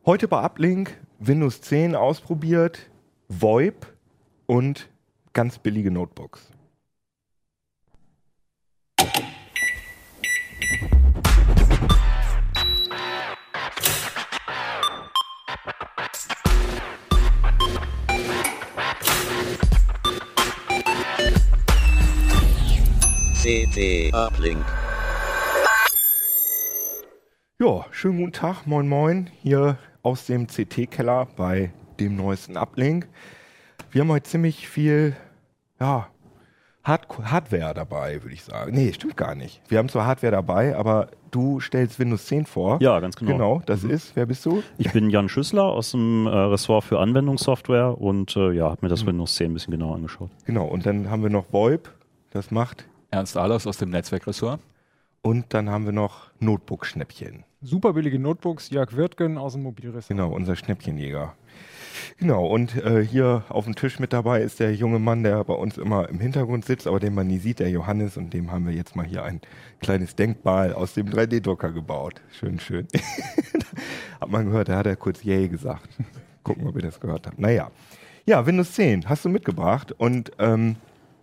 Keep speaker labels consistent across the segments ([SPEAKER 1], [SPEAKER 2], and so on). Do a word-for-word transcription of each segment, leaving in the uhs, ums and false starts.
[SPEAKER 1] Heute bei Uplink Windows zehn ausprobiert, VoIP und ganz billige Notebooks.
[SPEAKER 2] C T Uplink.
[SPEAKER 1] Ja, schönen guten Tag, moin moin, hier aus dem C T-Keller bei dem neuesten Uplink. Wir haben heute ziemlich viel, ja, Hard- Hardware dabei, würde ich sagen. Nee, stimmt gar nicht. Wir haben zwar Hardware dabei, aber du stellst Windows zehn vor.
[SPEAKER 3] Ja, ganz genau.
[SPEAKER 1] Genau, das mhm. ist, wer bist du?
[SPEAKER 3] Ich bin Jan Schüssler aus dem äh, Ressort für Anwendungssoftware und äh, ja, habe mir das mhm. Windows zehn ein bisschen genauer angeschaut.
[SPEAKER 1] Genau, und dann haben wir noch VoIP, das macht
[SPEAKER 4] Ernst Ahlers aus dem Netzwerkressort.
[SPEAKER 1] Und dann haben wir noch Notebook-Schnäppchen.
[SPEAKER 5] Super billige Notebooks, Jörg Wirtgen aus dem Mobilressort.
[SPEAKER 1] Genau, unser Schnäppchenjäger. Genau, und äh, hier auf dem Tisch mit dabei ist der junge Mann, der bei uns immer im Hintergrund sitzt, aber den man nie sieht, der Johannes, und dem haben wir jetzt mal hier ein kleines Denkmal aus dem drei D-Drucker gebaut. Schön, schön. Hat man gehört, da hat er kurz Yay gesagt. Gucken, ob ihr das gehört habt. Naja, ja, Windows zehn hast du mitgebracht und ähm,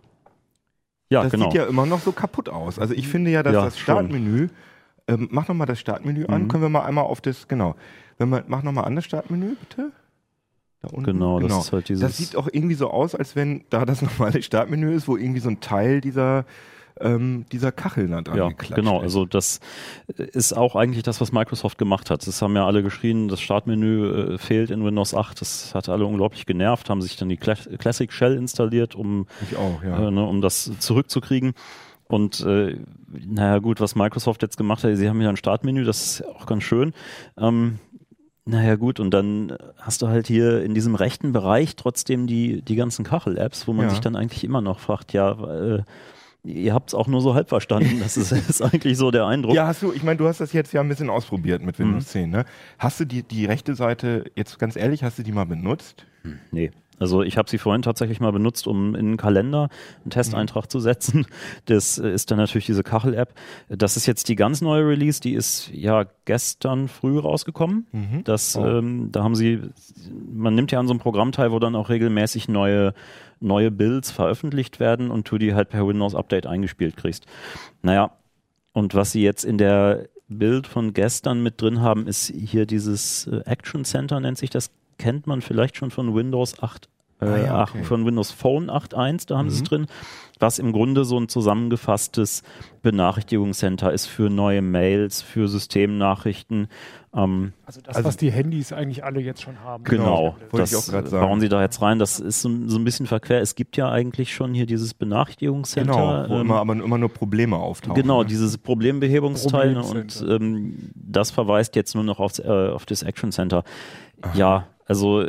[SPEAKER 3] ja,
[SPEAKER 1] das
[SPEAKER 3] genau.
[SPEAKER 1] sieht ja immer noch so kaputt aus. Also ich finde ja, dass
[SPEAKER 3] ja,
[SPEAKER 1] das Startmenü, ähm, mach nochmal das Startmenü an,
[SPEAKER 3] mhm.
[SPEAKER 1] können wir mal einmal auf das, genau, wenn man, mach nochmal an das Startmenü, bitte. Da unten.
[SPEAKER 3] Genau,
[SPEAKER 1] genau,
[SPEAKER 3] das ist halt dieses...
[SPEAKER 1] Das sieht auch irgendwie so aus, als wenn da das normale Startmenü ist, wo irgendwie so ein Teil dieser ähm, dieser Kachel da dran
[SPEAKER 3] ja,
[SPEAKER 1] geklatscht
[SPEAKER 3] genau,
[SPEAKER 1] ist.
[SPEAKER 3] also das ist auch eigentlich das, was Microsoft gemacht hat. Das haben ja alle geschrien, das Startmenü äh, fehlt in Windows acht. Das hat alle unglaublich genervt, haben sich dann die Cla- Classic Shell installiert, um,
[SPEAKER 1] ich auch, ja.
[SPEAKER 3] äh, ne, um das zurückzukriegen. Und äh, naja gut, was Microsoft jetzt gemacht hat, sie haben ja ein Startmenü, das ist auch ganz schön. Ähm, naja gut, und dann hast du halt hier in diesem rechten Bereich trotzdem die, die ganzen Kachel-Apps, wo man
[SPEAKER 1] Ja.
[SPEAKER 3] sich dann eigentlich immer noch fragt, ja, äh, ihr habt es auch nur so halb verstanden. Das ist, ist eigentlich so der Eindruck.
[SPEAKER 1] Ja, hast du, ich meine, du hast das jetzt ja ein bisschen ausprobiert mit Windows
[SPEAKER 3] Mhm.
[SPEAKER 1] zehn, ne? Hast du die, die rechte Seite, jetzt ganz ehrlich, hast du die mal benutzt?
[SPEAKER 3] Nee. Also ich habe sie vorhin tatsächlich mal benutzt, um in einen Kalender einen Testeintrag mhm. zu setzen. Das ist dann natürlich diese Kachel-App. Das ist jetzt die ganz neue Release, die ist ja gestern früh rausgekommen. Mhm. Das, oh. ähm, da haben sie, man nimmt ja an so einem Programm teil, wo dann auch regelmäßig neue neue Builds veröffentlicht werden und du die halt per Windows-Update eingespielt kriegst. Naja, und was sie jetzt in der Build von gestern mit drin haben, ist hier dieses äh, Action Center, nennt sich das, kennt man vielleicht schon von Windows acht, äh,
[SPEAKER 1] ah, ja, okay.
[SPEAKER 3] ach, von Windows Phone acht Punkt eins, da haben
[SPEAKER 1] mhm.
[SPEAKER 3] sie es drin, was im Grunde so ein zusammengefasstes Benachrichtigungscenter ist für neue Mails, für Systemnachrichten. Ähm,
[SPEAKER 5] also das,
[SPEAKER 1] also
[SPEAKER 5] was die Handys eigentlich alle jetzt schon haben.
[SPEAKER 3] Genau,
[SPEAKER 1] Wollte
[SPEAKER 3] das
[SPEAKER 1] ich auch gerade sagen.
[SPEAKER 3] bauen sie da jetzt rein. Das ist so, so ein bisschen verquer. Es gibt ja eigentlich schon hier dieses Benachrichtigungscenter.
[SPEAKER 1] Genau, wo
[SPEAKER 3] ähm,
[SPEAKER 1] immer, aber immer nur Probleme auftauchen.
[SPEAKER 3] Genau,
[SPEAKER 1] ne?
[SPEAKER 3] dieses Problembehebungsteil und
[SPEAKER 5] Problemcenter.
[SPEAKER 3] ähm, das verweist jetzt nur noch aufs, äh, auf das Action Center. Aha. Ja, also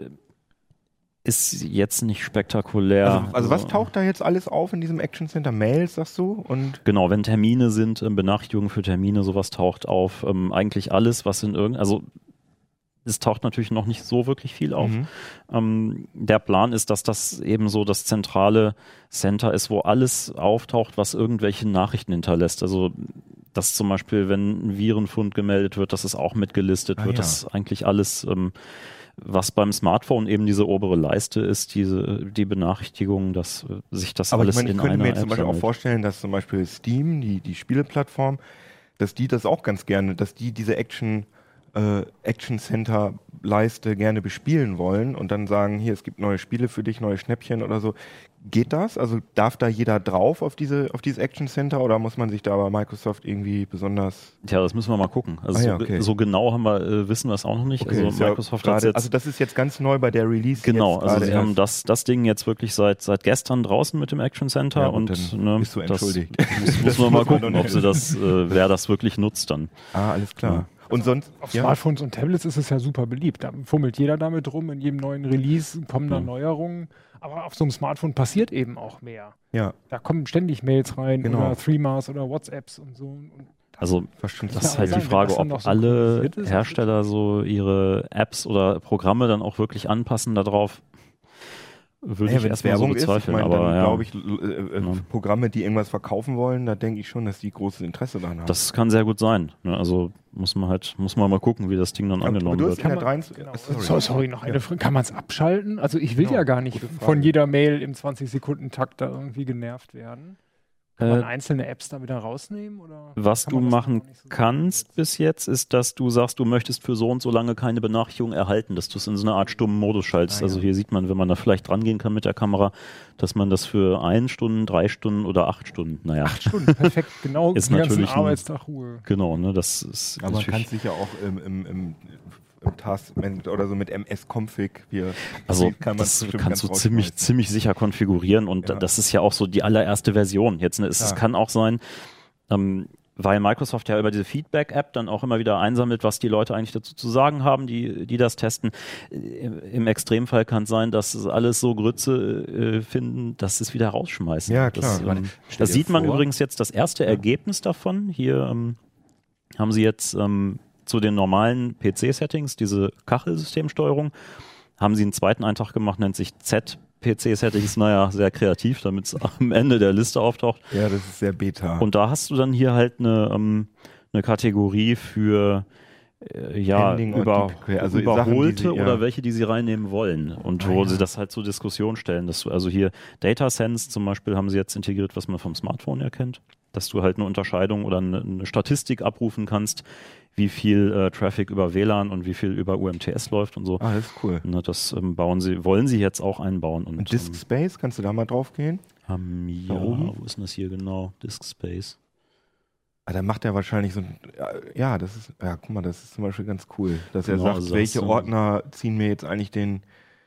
[SPEAKER 3] ist jetzt nicht spektakulär.
[SPEAKER 1] Also, also was taucht da jetzt alles auf in diesem Action Center? Mails, sagst du? Und
[SPEAKER 3] genau, wenn Termine sind, ähm, Benachrichtigungen für Termine, sowas taucht auf. Ähm, eigentlich alles, was in irgendein, also es taucht natürlich noch nicht so wirklich viel auf.
[SPEAKER 1] Mhm.
[SPEAKER 3] Ähm, der Plan ist, dass das eben so das zentrale Center ist, wo alles auftaucht, was irgendwelche Nachrichten hinterlässt. Also dass zum Beispiel, wenn ein Virenfund gemeldet wird, dass es auch mitgelistet
[SPEAKER 1] ah,
[SPEAKER 3] wird.
[SPEAKER 1] Ja.
[SPEAKER 3] Das ist eigentlich alles, ähm, was beim Smartphone eben diese obere Leiste ist, diese die Benachrichtigung, dass äh, sich das
[SPEAKER 1] aber
[SPEAKER 3] alles
[SPEAKER 1] ich meine, ich
[SPEAKER 3] in
[SPEAKER 1] könnte
[SPEAKER 3] einer
[SPEAKER 1] mir jetzt zum
[SPEAKER 3] App
[SPEAKER 1] Beispiel auch
[SPEAKER 3] sammelt.
[SPEAKER 1] vorstellen, dass zum Beispiel Steam, die, die Spieleplattform, dass die das auch ganz gerne, dass die diese Action äh, Action Center Leiste gerne bespielen wollen und dann sagen, hier, es gibt neue Spiele für dich, neue Schnäppchen oder so. Geht das? Also darf da jeder drauf auf diese auf dieses Action Center oder muss man sich da bei Microsoft irgendwie besonders...
[SPEAKER 3] Tja, das müssen wir mal gucken. Also
[SPEAKER 1] ah, ja,
[SPEAKER 3] so,
[SPEAKER 1] okay.
[SPEAKER 3] so genau haben wir, äh, wissen wir es auch noch nicht.
[SPEAKER 1] Okay,
[SPEAKER 3] also
[SPEAKER 1] ja
[SPEAKER 3] Microsoft
[SPEAKER 1] grade,
[SPEAKER 3] hat jetzt,
[SPEAKER 1] also das ist jetzt ganz neu bei der Release.
[SPEAKER 3] genau,
[SPEAKER 1] jetzt
[SPEAKER 3] also sie
[SPEAKER 1] erst.
[SPEAKER 3] haben das, das Ding jetzt wirklich seit seit gestern draußen mit dem Action Center
[SPEAKER 1] Ja,
[SPEAKER 3] und,
[SPEAKER 1] und
[SPEAKER 3] ne,
[SPEAKER 1] bist du entschuldigt.
[SPEAKER 3] Das muss, muss man mal gucken, ob sie das, äh, wer das wirklich nutzt dann.
[SPEAKER 1] Ah, alles klar.
[SPEAKER 3] Ja.
[SPEAKER 1] Und sonst...
[SPEAKER 5] Auf
[SPEAKER 1] ja?
[SPEAKER 5] Smartphones und Tablets ist es ja super beliebt. Da fummelt jeder damit rum. In jedem neuen Release kommen da
[SPEAKER 3] Ja.
[SPEAKER 5] Neuerungen. Aber auf so einem Smartphone passiert eben auch mehr.
[SPEAKER 1] Ja.
[SPEAKER 5] Da kommen ständig Mails rein
[SPEAKER 1] Genau.
[SPEAKER 5] oder Threemas oder WhatsApps und so. Und
[SPEAKER 3] Also
[SPEAKER 1] Fast schon
[SPEAKER 3] das
[SPEAKER 5] Ja,
[SPEAKER 3] ist halt
[SPEAKER 5] sein,
[SPEAKER 3] die
[SPEAKER 5] wenn
[SPEAKER 3] Frage,
[SPEAKER 5] das dann
[SPEAKER 3] ob
[SPEAKER 5] noch
[SPEAKER 3] alle
[SPEAKER 5] synchronisiert ist,
[SPEAKER 3] Hersteller so ihre Apps oder Programme dann auch wirklich anpassen darauf. würde
[SPEAKER 1] Ja,
[SPEAKER 3] ich
[SPEAKER 1] wenn es
[SPEAKER 3] erstmal so
[SPEAKER 1] Werbung ist, ich
[SPEAKER 3] bezweifeln.
[SPEAKER 1] meine,
[SPEAKER 3] aber
[SPEAKER 1] dann
[SPEAKER 3] ja,
[SPEAKER 1] glaube ich, äh, äh,
[SPEAKER 3] Ja.
[SPEAKER 1] Programme, die irgendwas verkaufen wollen, da denke ich schon, dass die großes Interesse daran haben.
[SPEAKER 3] das kann sehr gut sein. Ne? Also muss man halt, muss man mal gucken, wie das Ding dann
[SPEAKER 1] Aber
[SPEAKER 3] angenommen
[SPEAKER 1] du hast
[SPEAKER 3] wird.
[SPEAKER 1] in der
[SPEAKER 5] Kann man-
[SPEAKER 1] dreiundzwanzig
[SPEAKER 5] Genau.
[SPEAKER 1] Sorry.
[SPEAKER 5] So, sorry, noch eine Frage. Kann man es abschalten? Also ich will
[SPEAKER 1] Genau,
[SPEAKER 5] ja gar nicht
[SPEAKER 1] gute Frage.
[SPEAKER 5] von jeder Mail im zwanzig-Sekunden-Takt da irgendwie genervt werden. Kann man
[SPEAKER 3] Äh,
[SPEAKER 5] einzelne Apps da wieder rausnehmen? Oder
[SPEAKER 3] Was
[SPEAKER 5] kann
[SPEAKER 3] du
[SPEAKER 5] man das
[SPEAKER 3] machen
[SPEAKER 5] noch nicht so
[SPEAKER 3] kannst
[SPEAKER 5] sagen?
[SPEAKER 3] bis jetzt, ist, dass du sagst, du möchtest für so und so lange keine Benachrichtigung erhalten, dass du es in so eine Art stummen Modus schaltest.
[SPEAKER 1] Ah, ja.
[SPEAKER 3] Also hier sieht man, wenn man da vielleicht rangehen kann mit der Kamera, dass man das für ein Stunden, drei Stunden oder acht Stunden, naja,
[SPEAKER 5] Acht Stunden, perfekt. Genau,
[SPEAKER 3] Ist
[SPEAKER 5] den ganzen
[SPEAKER 3] natürlich ein-
[SPEAKER 5] Arbeitstag Ruhe.
[SPEAKER 3] genau, ne, das ist
[SPEAKER 1] Aber man kann
[SPEAKER 3] natürlich,
[SPEAKER 1] es sicher auch im, im, im, im Taskmanager oder so mit M S-Config. Wir,
[SPEAKER 3] also
[SPEAKER 1] kann man
[SPEAKER 3] das
[SPEAKER 1] bestimmt
[SPEAKER 3] kannst du
[SPEAKER 1] ganz
[SPEAKER 3] ziemlich,
[SPEAKER 1] rausschmeißen.
[SPEAKER 3] ziemlich sicher konfigurieren und
[SPEAKER 1] Ja.
[SPEAKER 3] das ist ja auch so die allererste Version. Jetzt, ne, es, es
[SPEAKER 1] Klar.
[SPEAKER 3] kann auch sein, ähm, weil Microsoft ja über diese Feedback-App dann auch immer wieder einsammelt, was die Leute eigentlich dazu zu sagen haben, die, die das testen. Im, im Extremfall kann es sein, dass es alles so Grütze äh, finden, dass sie es wieder rausschmeißen.
[SPEAKER 1] Ja, klar.
[SPEAKER 3] Das,
[SPEAKER 1] Ich meine,
[SPEAKER 3] ähm,
[SPEAKER 4] stell
[SPEAKER 3] das
[SPEAKER 4] dir
[SPEAKER 3] sieht man
[SPEAKER 4] vor-
[SPEAKER 3] übrigens jetzt das erste Ergebnis davon. Hier ähm, haben sie jetzt ähm, zu den normalen P C-Settings, diese Kachelsystemsteuerung, haben sie einen zweiten Eintrag gemacht, nennt sich Z P C-Settings, naja, sehr kreativ, damit es am Ende der Liste auftaucht.
[SPEAKER 1] Ja, das ist sehr beta.
[SPEAKER 3] Und da hast du dann hier halt eine, ähm, eine Kategorie für äh, ja,
[SPEAKER 1] Pending und
[SPEAKER 3] über,
[SPEAKER 1] Deep- also
[SPEAKER 3] überholte
[SPEAKER 1] Sachen, die sie- ja.
[SPEAKER 3] oder welche, die sie reinnehmen wollen. Und
[SPEAKER 1] Ah,
[SPEAKER 3] wo
[SPEAKER 1] ja.
[SPEAKER 3] sie das halt zur Diskussion stellen. Dass du, also hier Data Sense zum Beispiel haben sie jetzt integriert, was man vom Smartphone erkennt. Dass du halt eine Unterscheidung oder eine, eine Statistik abrufen kannst, wie viel äh, Traffic über W L A N und wie viel über U M T S läuft und so.
[SPEAKER 1] ah, das ist cool.
[SPEAKER 3] Ne, das ähm, bauen sie, wollen sie jetzt auch einbauen. Und,
[SPEAKER 1] Und Disk Space, kannst du da mal drauf gehen?
[SPEAKER 3] ähm, ähm, ja,
[SPEAKER 1] oben?
[SPEAKER 3] wo ist denn das hier genau? Disk Space.
[SPEAKER 1] Ah, dann macht er wahrscheinlich so ein, ja, das ist, ja, guck mal, das ist zum Beispiel ganz cool, dass er
[SPEAKER 3] Genau,
[SPEAKER 1] sagt,
[SPEAKER 3] also das
[SPEAKER 1] welche
[SPEAKER 3] ist, ähm,
[SPEAKER 1] Ordner ziehen mir jetzt eigentlich den,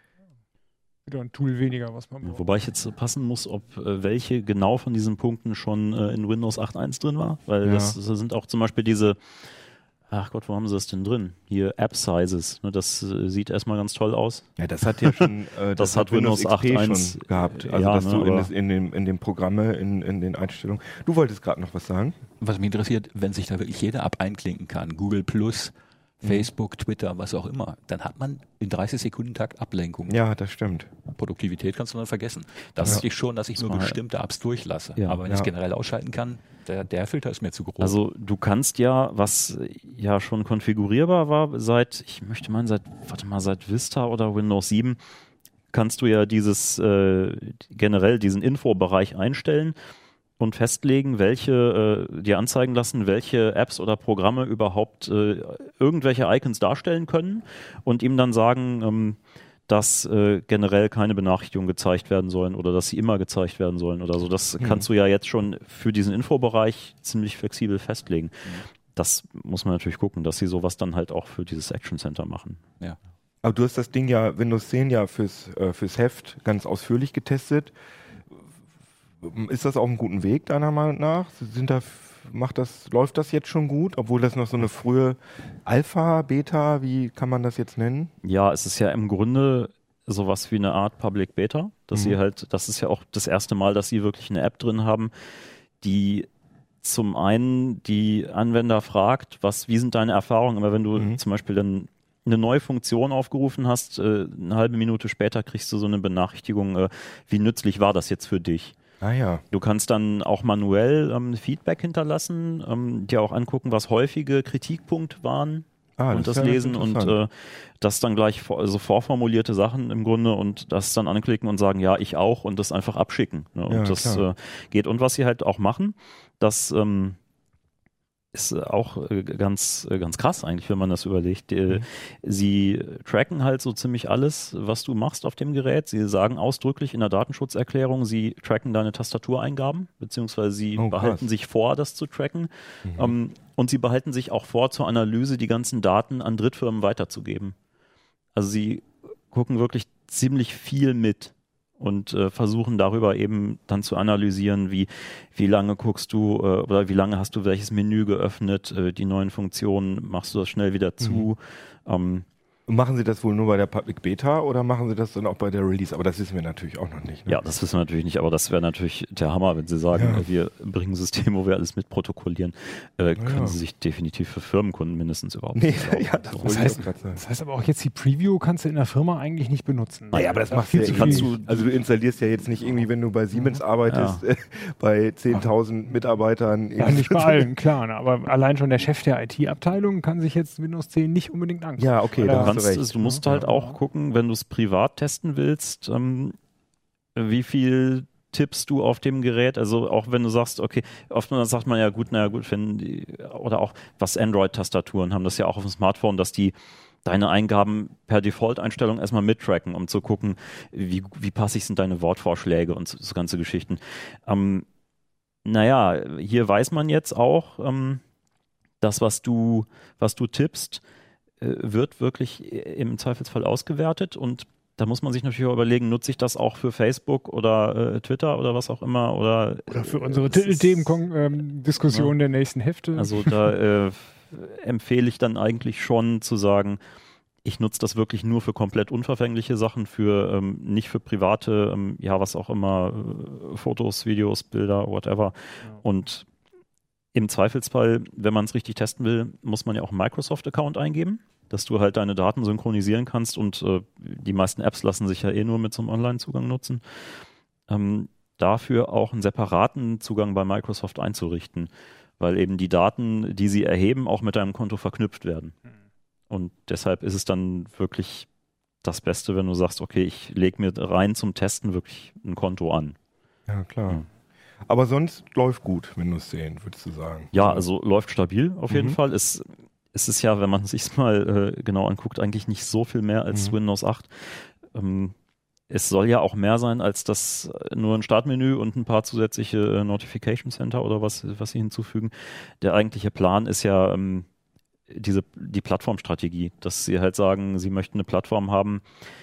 [SPEAKER 5] Wieder ein Tool weniger, was man braucht.
[SPEAKER 3] Wobei ich jetzt passen muss, ob äh, welche genau von diesen Punkten schon äh, in Windows acht Punkt eins drin war, weil
[SPEAKER 1] Ja.
[SPEAKER 3] das, das sind auch zum Beispiel diese, ach Gott, wo haben sie das denn drin? Hier App Sizes, ne, das äh, sieht erstmal ganz toll aus.
[SPEAKER 1] ja, das hat ja schon, äh, das,
[SPEAKER 3] Das hat Windows
[SPEAKER 1] X P
[SPEAKER 3] acht Punkt eins
[SPEAKER 1] schon gehabt, also
[SPEAKER 3] ja,
[SPEAKER 1] dass
[SPEAKER 3] ne,
[SPEAKER 1] du in,
[SPEAKER 3] aber-
[SPEAKER 1] das, in, dem, in dem Programme, in, in den Einstellungen, du wolltest gerade noch was sagen?
[SPEAKER 4] Was mich interessiert, wenn sich da wirklich jede App einklinken kann, Google Plus, Facebook, Twitter, was auch immer, dann hat man in dreißig Sekunden Takt Ablenkung.
[SPEAKER 1] Ja, das stimmt.
[SPEAKER 4] Produktivität kannst du dann vergessen. Das
[SPEAKER 1] Ja.
[SPEAKER 4] ist ich schon, dass ich nur
[SPEAKER 3] war-
[SPEAKER 4] bestimmte Apps durchlasse.
[SPEAKER 3] Ja.
[SPEAKER 4] Aber wenn
[SPEAKER 1] Ja.
[SPEAKER 4] ich es generell ausschalten kann, der, der Filter ist mir zu groß.
[SPEAKER 3] Also du kannst ja, was ja schon konfigurierbar war, seit, ich möchte meinen, seit, warte mal, seit Vista oder Windows sieben, kannst du ja dieses, äh, generell diesen Infobereich einstellen und festlegen, welche, äh, dir anzeigen lassen, welche Apps oder Programme überhaupt äh, irgendwelche Icons darstellen können und ihm dann sagen, ähm, dass äh, generell keine Benachrichtigungen gezeigt werden sollen oder dass sie immer gezeigt werden sollen oder so. Das
[SPEAKER 1] Hm.
[SPEAKER 3] kannst du ja jetzt schon für diesen Infobereich ziemlich flexibel festlegen. Das muss man natürlich gucken, dass sie sowas dann halt auch für dieses Action Center machen.
[SPEAKER 4] ja.
[SPEAKER 1] Aber du hast das Ding ja, Windows zehn ja fürs, äh, fürs Heft ganz ausführlich getestet. Ist das auf einem guten Weg, deiner Meinung nach? Sind da, macht das, läuft das jetzt schon gut, obwohl das noch so eine frühe Alpha, Beta, wie kann man das jetzt nennen?
[SPEAKER 3] Ja, es ist ja im Grunde sowas wie eine Art Public Beta, dass
[SPEAKER 1] Mhm.
[SPEAKER 3] sie halt, das ist ja auch das erste Mal, dass sie wirklich eine App drin haben, die zum einen die Anwender fragt, was, wie sind deine Erfahrungen, aber wenn du
[SPEAKER 1] Mhm.
[SPEAKER 3] zum Beispiel dann eine neue Funktion aufgerufen hast, äh, eine halbe Minute später kriegst du so eine Benachrichtigung, äh, wie nützlich war das jetzt für dich?
[SPEAKER 1] Ah ja.
[SPEAKER 3] Du kannst dann auch manuell ähm, Feedback hinterlassen, ähm, dir auch angucken, was häufige Kritikpunkte waren
[SPEAKER 1] Ah,
[SPEAKER 3] und das
[SPEAKER 1] ist ja
[SPEAKER 3] lesen und
[SPEAKER 1] interessant.
[SPEAKER 3] äh, das dann gleich vor, also vorformulierte Sachen im Grunde und das dann anklicken und sagen, ja, ich auch und das einfach abschicken. Ne? Und
[SPEAKER 1] Ja,
[SPEAKER 3] das
[SPEAKER 1] klar.
[SPEAKER 3] äh, geht. Und was sie halt auch machen, das ähm, ist äh, auch äh, ganz, äh, ganz krass eigentlich, wenn man das überlegt. Äh,
[SPEAKER 1] Mhm.
[SPEAKER 3] Sie tracken halt so ziemlich alles, was du machst auf dem Gerät. Sie sagen ausdrücklich in der Datenschutzerklärung, sie tracken deine Tastatureingaben, beziehungsweise sie
[SPEAKER 1] Oh, krass.
[SPEAKER 3] behalten sich vor, das zu tracken.
[SPEAKER 1] Mhm.
[SPEAKER 3] Ähm, und sie behalten sich auch vor, zur Analyse die ganzen Daten an Drittfirmen weiterzugeben. Also sie gucken wirklich ziemlich viel mit und äh, versuchen darüber eben dann zu analysieren, wie, wie lange guckst du äh, oder wie lange hast du welches Menü geöffnet, äh, die neuen Funktionen, machst du das schnell wieder zu. Ähm,
[SPEAKER 1] Machen Sie das wohl nur bei der Public Beta oder machen Sie das dann auch bei der Release? Aber das wissen wir natürlich auch noch nicht. Ne?
[SPEAKER 3] Ja, das wissen wir natürlich nicht, aber das wäre natürlich der Hammer, wenn Sie sagen,
[SPEAKER 1] Ja.
[SPEAKER 3] äh, wir bringen ein System, wo wir alles mitprotokollieren. Äh, können
[SPEAKER 1] ja.
[SPEAKER 3] Sie sich definitiv für Firmenkunden mindestens überhaupt
[SPEAKER 1] Nee,
[SPEAKER 3] nicht erlauben.
[SPEAKER 1] ja, das
[SPEAKER 3] So.
[SPEAKER 1] wollte
[SPEAKER 5] Das
[SPEAKER 1] ich
[SPEAKER 5] heißt,
[SPEAKER 1] auch grad sagen.
[SPEAKER 5] das heißt aber auch jetzt die Preview kannst du in der Firma eigentlich nicht benutzen.
[SPEAKER 1] Naja, aber das
[SPEAKER 5] Da
[SPEAKER 1] macht
[SPEAKER 5] viel
[SPEAKER 1] ja
[SPEAKER 5] zu
[SPEAKER 1] kannst
[SPEAKER 5] viel.
[SPEAKER 1] du, also du installierst ja jetzt nicht irgendwie, wenn du bei Siemens arbeitest, äh, bei zehntausend Mitarbeitern.
[SPEAKER 5] Ja, nicht bei allen, klar. Ne? Aber allein schon der Chef der I T-Abteilung kann sich jetzt Windows zehn nicht unbedingt angucken.
[SPEAKER 1] Ja, okay,
[SPEAKER 5] Weil
[SPEAKER 1] da
[SPEAKER 5] er-
[SPEAKER 3] Du,
[SPEAKER 1] hast
[SPEAKER 3] kannst,
[SPEAKER 1] du recht.
[SPEAKER 3] es- du musst
[SPEAKER 5] Ja.
[SPEAKER 3] halt auch gucken, wenn du es privat testen willst, ähm, wie viel tippst du auf dem Gerät, also auch wenn du sagst, okay, oftmals sagt man ja gut, naja gut, wenn die, oder auch was Android-Tastaturen haben, das ja auch auf dem Smartphone, dass die deine Eingaben per Default-Einstellung erstmal mittracken, um zu gucken, wie, wie passig sind deine Wortvorschläge und so, so ganze Geschichten. Ähm, naja, hier weiß man jetzt auch, ähm, das, was du, was du tippst, äh, wird wirklich im Zweifelsfall ausgewertet und da muss man sich natürlich auch überlegen, nutze ich das auch für Facebook oder äh, Twitter oder was auch immer oder,
[SPEAKER 5] Oder für unsere
[SPEAKER 3] äh, es ist-
[SPEAKER 5] Themen-Diskussion der nächsten Hefte.
[SPEAKER 3] Also da äh, empfehle ich dann eigentlich schon zu sagen, ich nutze das wirklich nur für komplett unverfängliche Sachen, für ähm, nicht für private, ähm, ja was auch immer, äh, Fotos, Videos, Bilder, whatever.
[SPEAKER 5] Ja.
[SPEAKER 3] Und im Zweifelsfall, wenn man es richtig testen will, muss man ja auch einen Microsoft-Account eingeben, dass du halt deine Daten synchronisieren kannst und äh, die meisten Apps lassen sich ja eh nur mit so einem Online-Zugang nutzen. Ähm, dafür auch einen separaten Zugang bei Microsoft einzurichten, weil eben die Daten, die sie erheben, auch mit deinem Konto verknüpft werden. Und deshalb ist es dann wirklich das Beste, wenn du sagst, okay, ich lege mir rein zum Testen wirklich ein Konto an.
[SPEAKER 1] Ja, klar.
[SPEAKER 3] Ja.
[SPEAKER 1] Aber sonst läuft gut, Windows zehn, würdest du sagen.
[SPEAKER 3] Ja, also läuft stabil auf jeden
[SPEAKER 1] Mhm.
[SPEAKER 3] Fall. Es, es ist ja, wenn man es sich mal äh, genau anguckt, eigentlich nicht so viel mehr als
[SPEAKER 1] Mhm.
[SPEAKER 3] Windows acht. Ähm, es soll ja auch mehr sein als das äh, nur ein Startmenü und ein paar zusätzliche äh, Notification Center oder was, was sie hinzufügen. Der eigentliche Plan ist ja ähm, diese, die Plattformstrategie, dass sie halt sagen, sie möchten eine Plattform haben,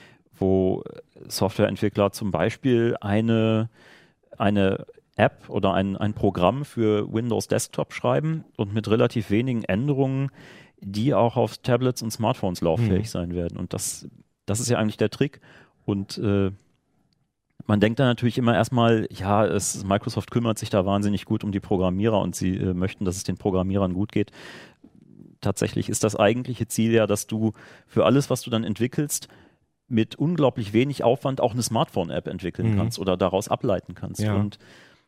[SPEAKER 3] wo Softwareentwickler zum Beispiel eine, eine App oder ein, ein Programm für Windows Desktop schreiben und mit relativ wenigen Änderungen, die auch auf Tablets und Smartphones lauffähig
[SPEAKER 1] Mhm.
[SPEAKER 3] sein werden. Und das, das ist ja eigentlich der Trick. Und äh, man denkt dann natürlich immer erstmal, ja, es, Microsoft kümmert sich da wahnsinnig gut um die Programmierer und sie äh, möchten, dass es den Programmierern gut geht. Tatsächlich ist das eigentliche Ziel ja, dass du für alles, was du dann entwickelst, mit unglaublich wenig Aufwand auch eine Smartphone-App entwickeln
[SPEAKER 1] Mhm.
[SPEAKER 3] kannst oder daraus ableiten kannst.
[SPEAKER 1] Ja.
[SPEAKER 3] Und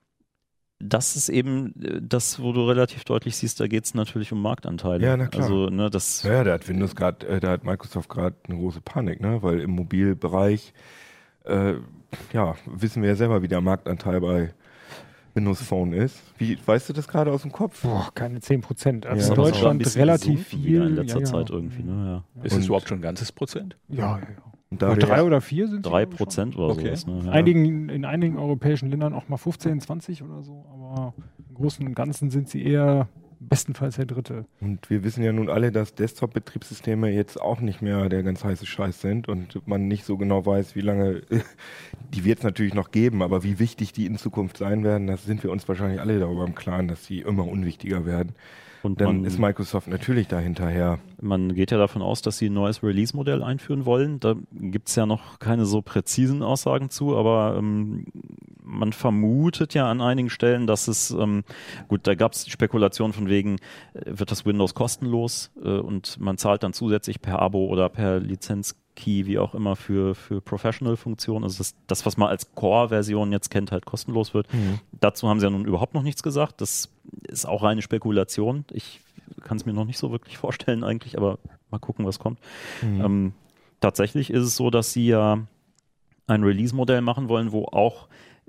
[SPEAKER 3] das ist eben äh, das, wo du relativ deutlich siehst, da geht es natürlich um Marktanteile.
[SPEAKER 1] Ja, na klar.
[SPEAKER 3] Also, ne, das,
[SPEAKER 1] Ja, da hat Windows gerade, äh, da hat Microsoft gerade eine große Panik, ne? Weil im Mobilbereich, äh, ja, wissen wir ja selber, wie der Marktanteil bei Windows Phone ist. Wie, weißt du das gerade aus dem Kopf?
[SPEAKER 5] Boah, keine zehn Prozent.
[SPEAKER 1] Ja,
[SPEAKER 5] Also
[SPEAKER 1] das
[SPEAKER 5] in
[SPEAKER 1] ist aber
[SPEAKER 3] ein
[SPEAKER 5] Deutschland
[SPEAKER 3] bisschen
[SPEAKER 5] relativ
[SPEAKER 3] gesunken wieder
[SPEAKER 5] viel.
[SPEAKER 3] in letzter
[SPEAKER 5] ja, ja.
[SPEAKER 3] Zeit irgendwie. Ne? Ja.
[SPEAKER 4] Ist
[SPEAKER 1] Und-
[SPEAKER 4] es überhaupt schon ein ganzes Prozent?
[SPEAKER 5] Ja, ja, ja.
[SPEAKER 1] Und da
[SPEAKER 5] Oder
[SPEAKER 1] wir
[SPEAKER 5] drei
[SPEAKER 1] ja-
[SPEAKER 5] oder vier sind sie,
[SPEAKER 3] Drei
[SPEAKER 5] glaub ich, schon.
[SPEAKER 3] Prozent oder
[SPEAKER 4] Okay.
[SPEAKER 3] sowas. Ne? Ja.
[SPEAKER 5] Einigen, in einigen europäischen Ländern auch mal fünfzehn, zwanzig oder so, aber im Großen und Ganzen sind sie eher bestenfalls der Dritte.
[SPEAKER 1] Und wir wissen ja nun alle, dass Desktop-Betriebssysteme jetzt auch nicht mehr der ganz heiße Scheiß sind und man nicht so genau weiß, wie lange, die wird es natürlich noch geben, aber wie wichtig die in Zukunft sein werden, das sind wir uns wahrscheinlich alle darüber im Klaren, dass sie immer unwichtiger werden.
[SPEAKER 3] Und
[SPEAKER 1] Dann
[SPEAKER 3] man,
[SPEAKER 1] ist Microsoft natürlich dahinterher.
[SPEAKER 3] man geht ja davon aus, dass sie ein neues Release-Modell einführen wollen. Da gibt es ja noch keine so präzisen Aussagen zu, aber ähm, man vermutet ja an einigen Stellen, dass es, ähm, gut, da gab es Spekulationen von wegen, äh, wird das Windows kostenlos äh, und man zahlt dann zusätzlich per Abo oder per Lizenz-Key, wie auch immer, für, für Professional-Funktionen. Also das, das, was man als Core-Version jetzt kennt, halt kostenlos wird. Dazu haben sie ja nun überhaupt noch nichts gesagt. Das ist auch reine Spekulation. Ich kann es mir noch nicht so wirklich vorstellen eigentlich, aber mal gucken, was kommt.
[SPEAKER 1] Mhm.
[SPEAKER 3] Ähm, tatsächlich ist es so, dass sie ja ein Release-Modell machen wollen, wo auch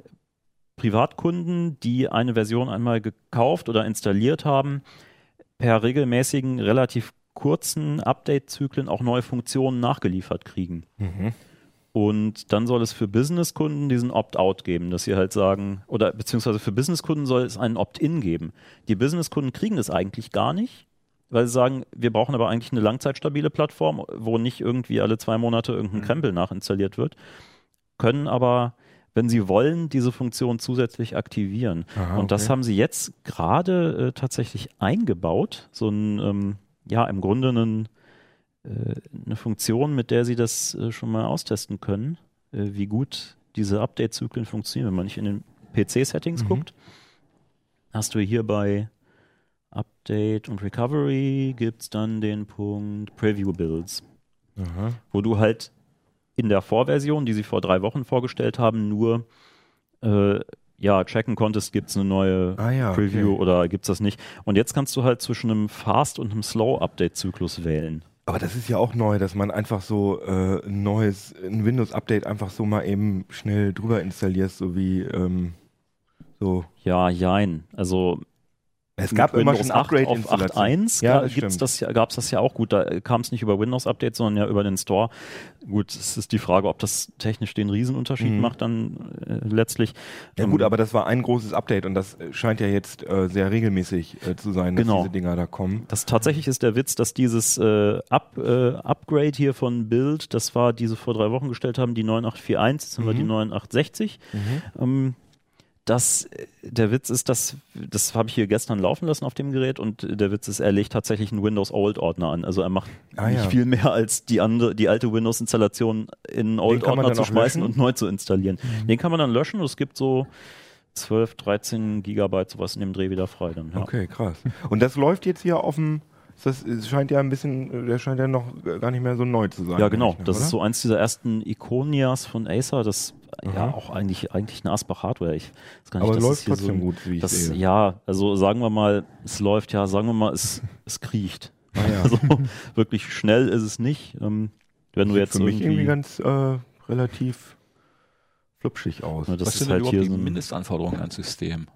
[SPEAKER 3] Privatkunden, die eine Version einmal gekauft oder installiert haben, per regelmäßigen, relativ kurzen Update-Zyklen auch neue Funktionen nachgeliefert kriegen.
[SPEAKER 1] Mhm.
[SPEAKER 3] Und dann soll es für Businesskunden diesen Opt-out geben, dass sie halt sagen, oder beziehungsweise für Businesskunden soll es einen Opt-in geben. Die Businesskunden kriegen das eigentlich gar nicht, weil sie sagen, wir brauchen aber eigentlich eine langzeitstabile Plattform, wo nicht irgendwie alle zwei Monate irgendein
[SPEAKER 1] Mhm.
[SPEAKER 3] Krempel nachinstalliert wird, können aber, wenn sie wollen, diese Funktion zusätzlich aktivieren.
[SPEAKER 1] Aha,
[SPEAKER 3] Und das
[SPEAKER 1] okay.
[SPEAKER 3] haben sie jetzt gerade äh, tatsächlich eingebaut, so ein, ähm, ja, im Grunde ein äh, eine Funktion, mit der sie das äh, schon mal austesten können, äh, wie gut diese Update-Zyklen funktionieren. Wenn man nicht in den P C-Settings
[SPEAKER 1] Mhm.
[SPEAKER 3] guckt, hast du hier bei Update und Recovery gibt es dann den Punkt Preview Builds,
[SPEAKER 1] Aha.
[SPEAKER 3] wo du halt in der Vorversion, die sie vor drei Wochen vorgestellt haben, nur äh, ja, checken konntest, gibt es eine neue
[SPEAKER 1] Ah ja,
[SPEAKER 3] Preview
[SPEAKER 1] okay.
[SPEAKER 3] oder gibt es das nicht. Und jetzt kannst du halt zwischen einem Fast- und einem Slow-Update-Zyklus wählen.
[SPEAKER 1] Aber das ist ja auch neu, dass man einfach so äh, ein neues, ein Windows-Update einfach so mal eben schnell drüber installierst, so wie ähm, so.
[SPEAKER 3] Ja, jein. Also
[SPEAKER 1] Es
[SPEAKER 3] mit
[SPEAKER 1] gab immer
[SPEAKER 3] Windows
[SPEAKER 1] schon
[SPEAKER 3] acht auf acht Punkt
[SPEAKER 1] Upgrade-Installationen.
[SPEAKER 3] eins
[SPEAKER 1] Ja,
[SPEAKER 3] ga-
[SPEAKER 1] das
[SPEAKER 3] gibt's
[SPEAKER 1] stimmt.
[SPEAKER 3] das ja, gab es das ja auch gut. Da kam es nicht über Windows-Update, sondern ja über den Store. Gut, es ist die Frage, ob das technisch den Riesenunterschied
[SPEAKER 1] Mhm.
[SPEAKER 3] macht dann äh, letztlich.
[SPEAKER 1] Ja
[SPEAKER 3] Ähm,
[SPEAKER 1] gut, aber das war ein großes Update und das scheint ja jetzt äh, sehr regelmäßig äh, zu sein, dass
[SPEAKER 3] Genau.
[SPEAKER 1] diese Dinger da kommen.
[SPEAKER 3] Das tatsächlich ist der Witz, dass dieses äh, Up, äh, Upgrade hier von Build, das war, die sie vor drei Wochen gestellt haben, die neun acht vier eins, jetzt haben wir
[SPEAKER 1] Mhm.
[SPEAKER 3] die neun acht sechzig. Ähm, das, der Witz ist, dass, das habe ich hier gestern laufen lassen auf dem Gerät und der Witz ist, er legt tatsächlich einen Windows Old Ordner an. Also er macht
[SPEAKER 1] Ah,
[SPEAKER 3] nicht
[SPEAKER 1] ja.
[SPEAKER 3] viel mehr als die andere, die alte Windows-Installation in einen Old
[SPEAKER 1] kann man
[SPEAKER 3] Ordner
[SPEAKER 1] dann
[SPEAKER 3] zu
[SPEAKER 1] auch
[SPEAKER 3] schmeißen
[SPEAKER 1] löschen?
[SPEAKER 3] und neu zu installieren. Den kann man dann löschen und es gibt so zwölf, dreizehn Gigabyte sowas in dem Dreh wieder frei dann. Ja.
[SPEAKER 1] Okay, krass. Und das läuft jetzt hier auf dem, das es scheint ja ein bisschen, der scheint ja noch gar nicht mehr so neu zu sein.
[SPEAKER 3] Ja, genau.
[SPEAKER 1] eigentlich,
[SPEAKER 3] Das
[SPEAKER 1] oder?
[SPEAKER 3] ist so eins dieser ersten Iconias von Acer. Das ja
[SPEAKER 1] Aha.
[SPEAKER 3] auch eigentlich, eigentlich eine Asper-Hardware. Ich weiß gar nicht,
[SPEAKER 1] Aber
[SPEAKER 3] das
[SPEAKER 1] läuft
[SPEAKER 3] ist hier
[SPEAKER 1] trotzdem
[SPEAKER 3] so,
[SPEAKER 1] gut, wie ich
[SPEAKER 3] das,
[SPEAKER 1] sehe.
[SPEAKER 3] Ja, also sagen wir mal, es läuft, ja, sagen wir mal, es, es kriecht.
[SPEAKER 1] Ah, ja.
[SPEAKER 3] Also wirklich schnell ist es nicht. Ähm, wenn du
[SPEAKER 1] Sieht
[SPEAKER 3] jetzt
[SPEAKER 1] für mich
[SPEAKER 3] irgendwie,
[SPEAKER 1] irgendwie ganz äh, relativ flupschig aus.
[SPEAKER 3] Ja, das
[SPEAKER 4] Was
[SPEAKER 3] ist
[SPEAKER 4] sind denn
[SPEAKER 3] halt
[SPEAKER 4] überhaupt
[SPEAKER 3] hier
[SPEAKER 4] die
[SPEAKER 3] so ein,
[SPEAKER 4] Mindestanforderungen ans System?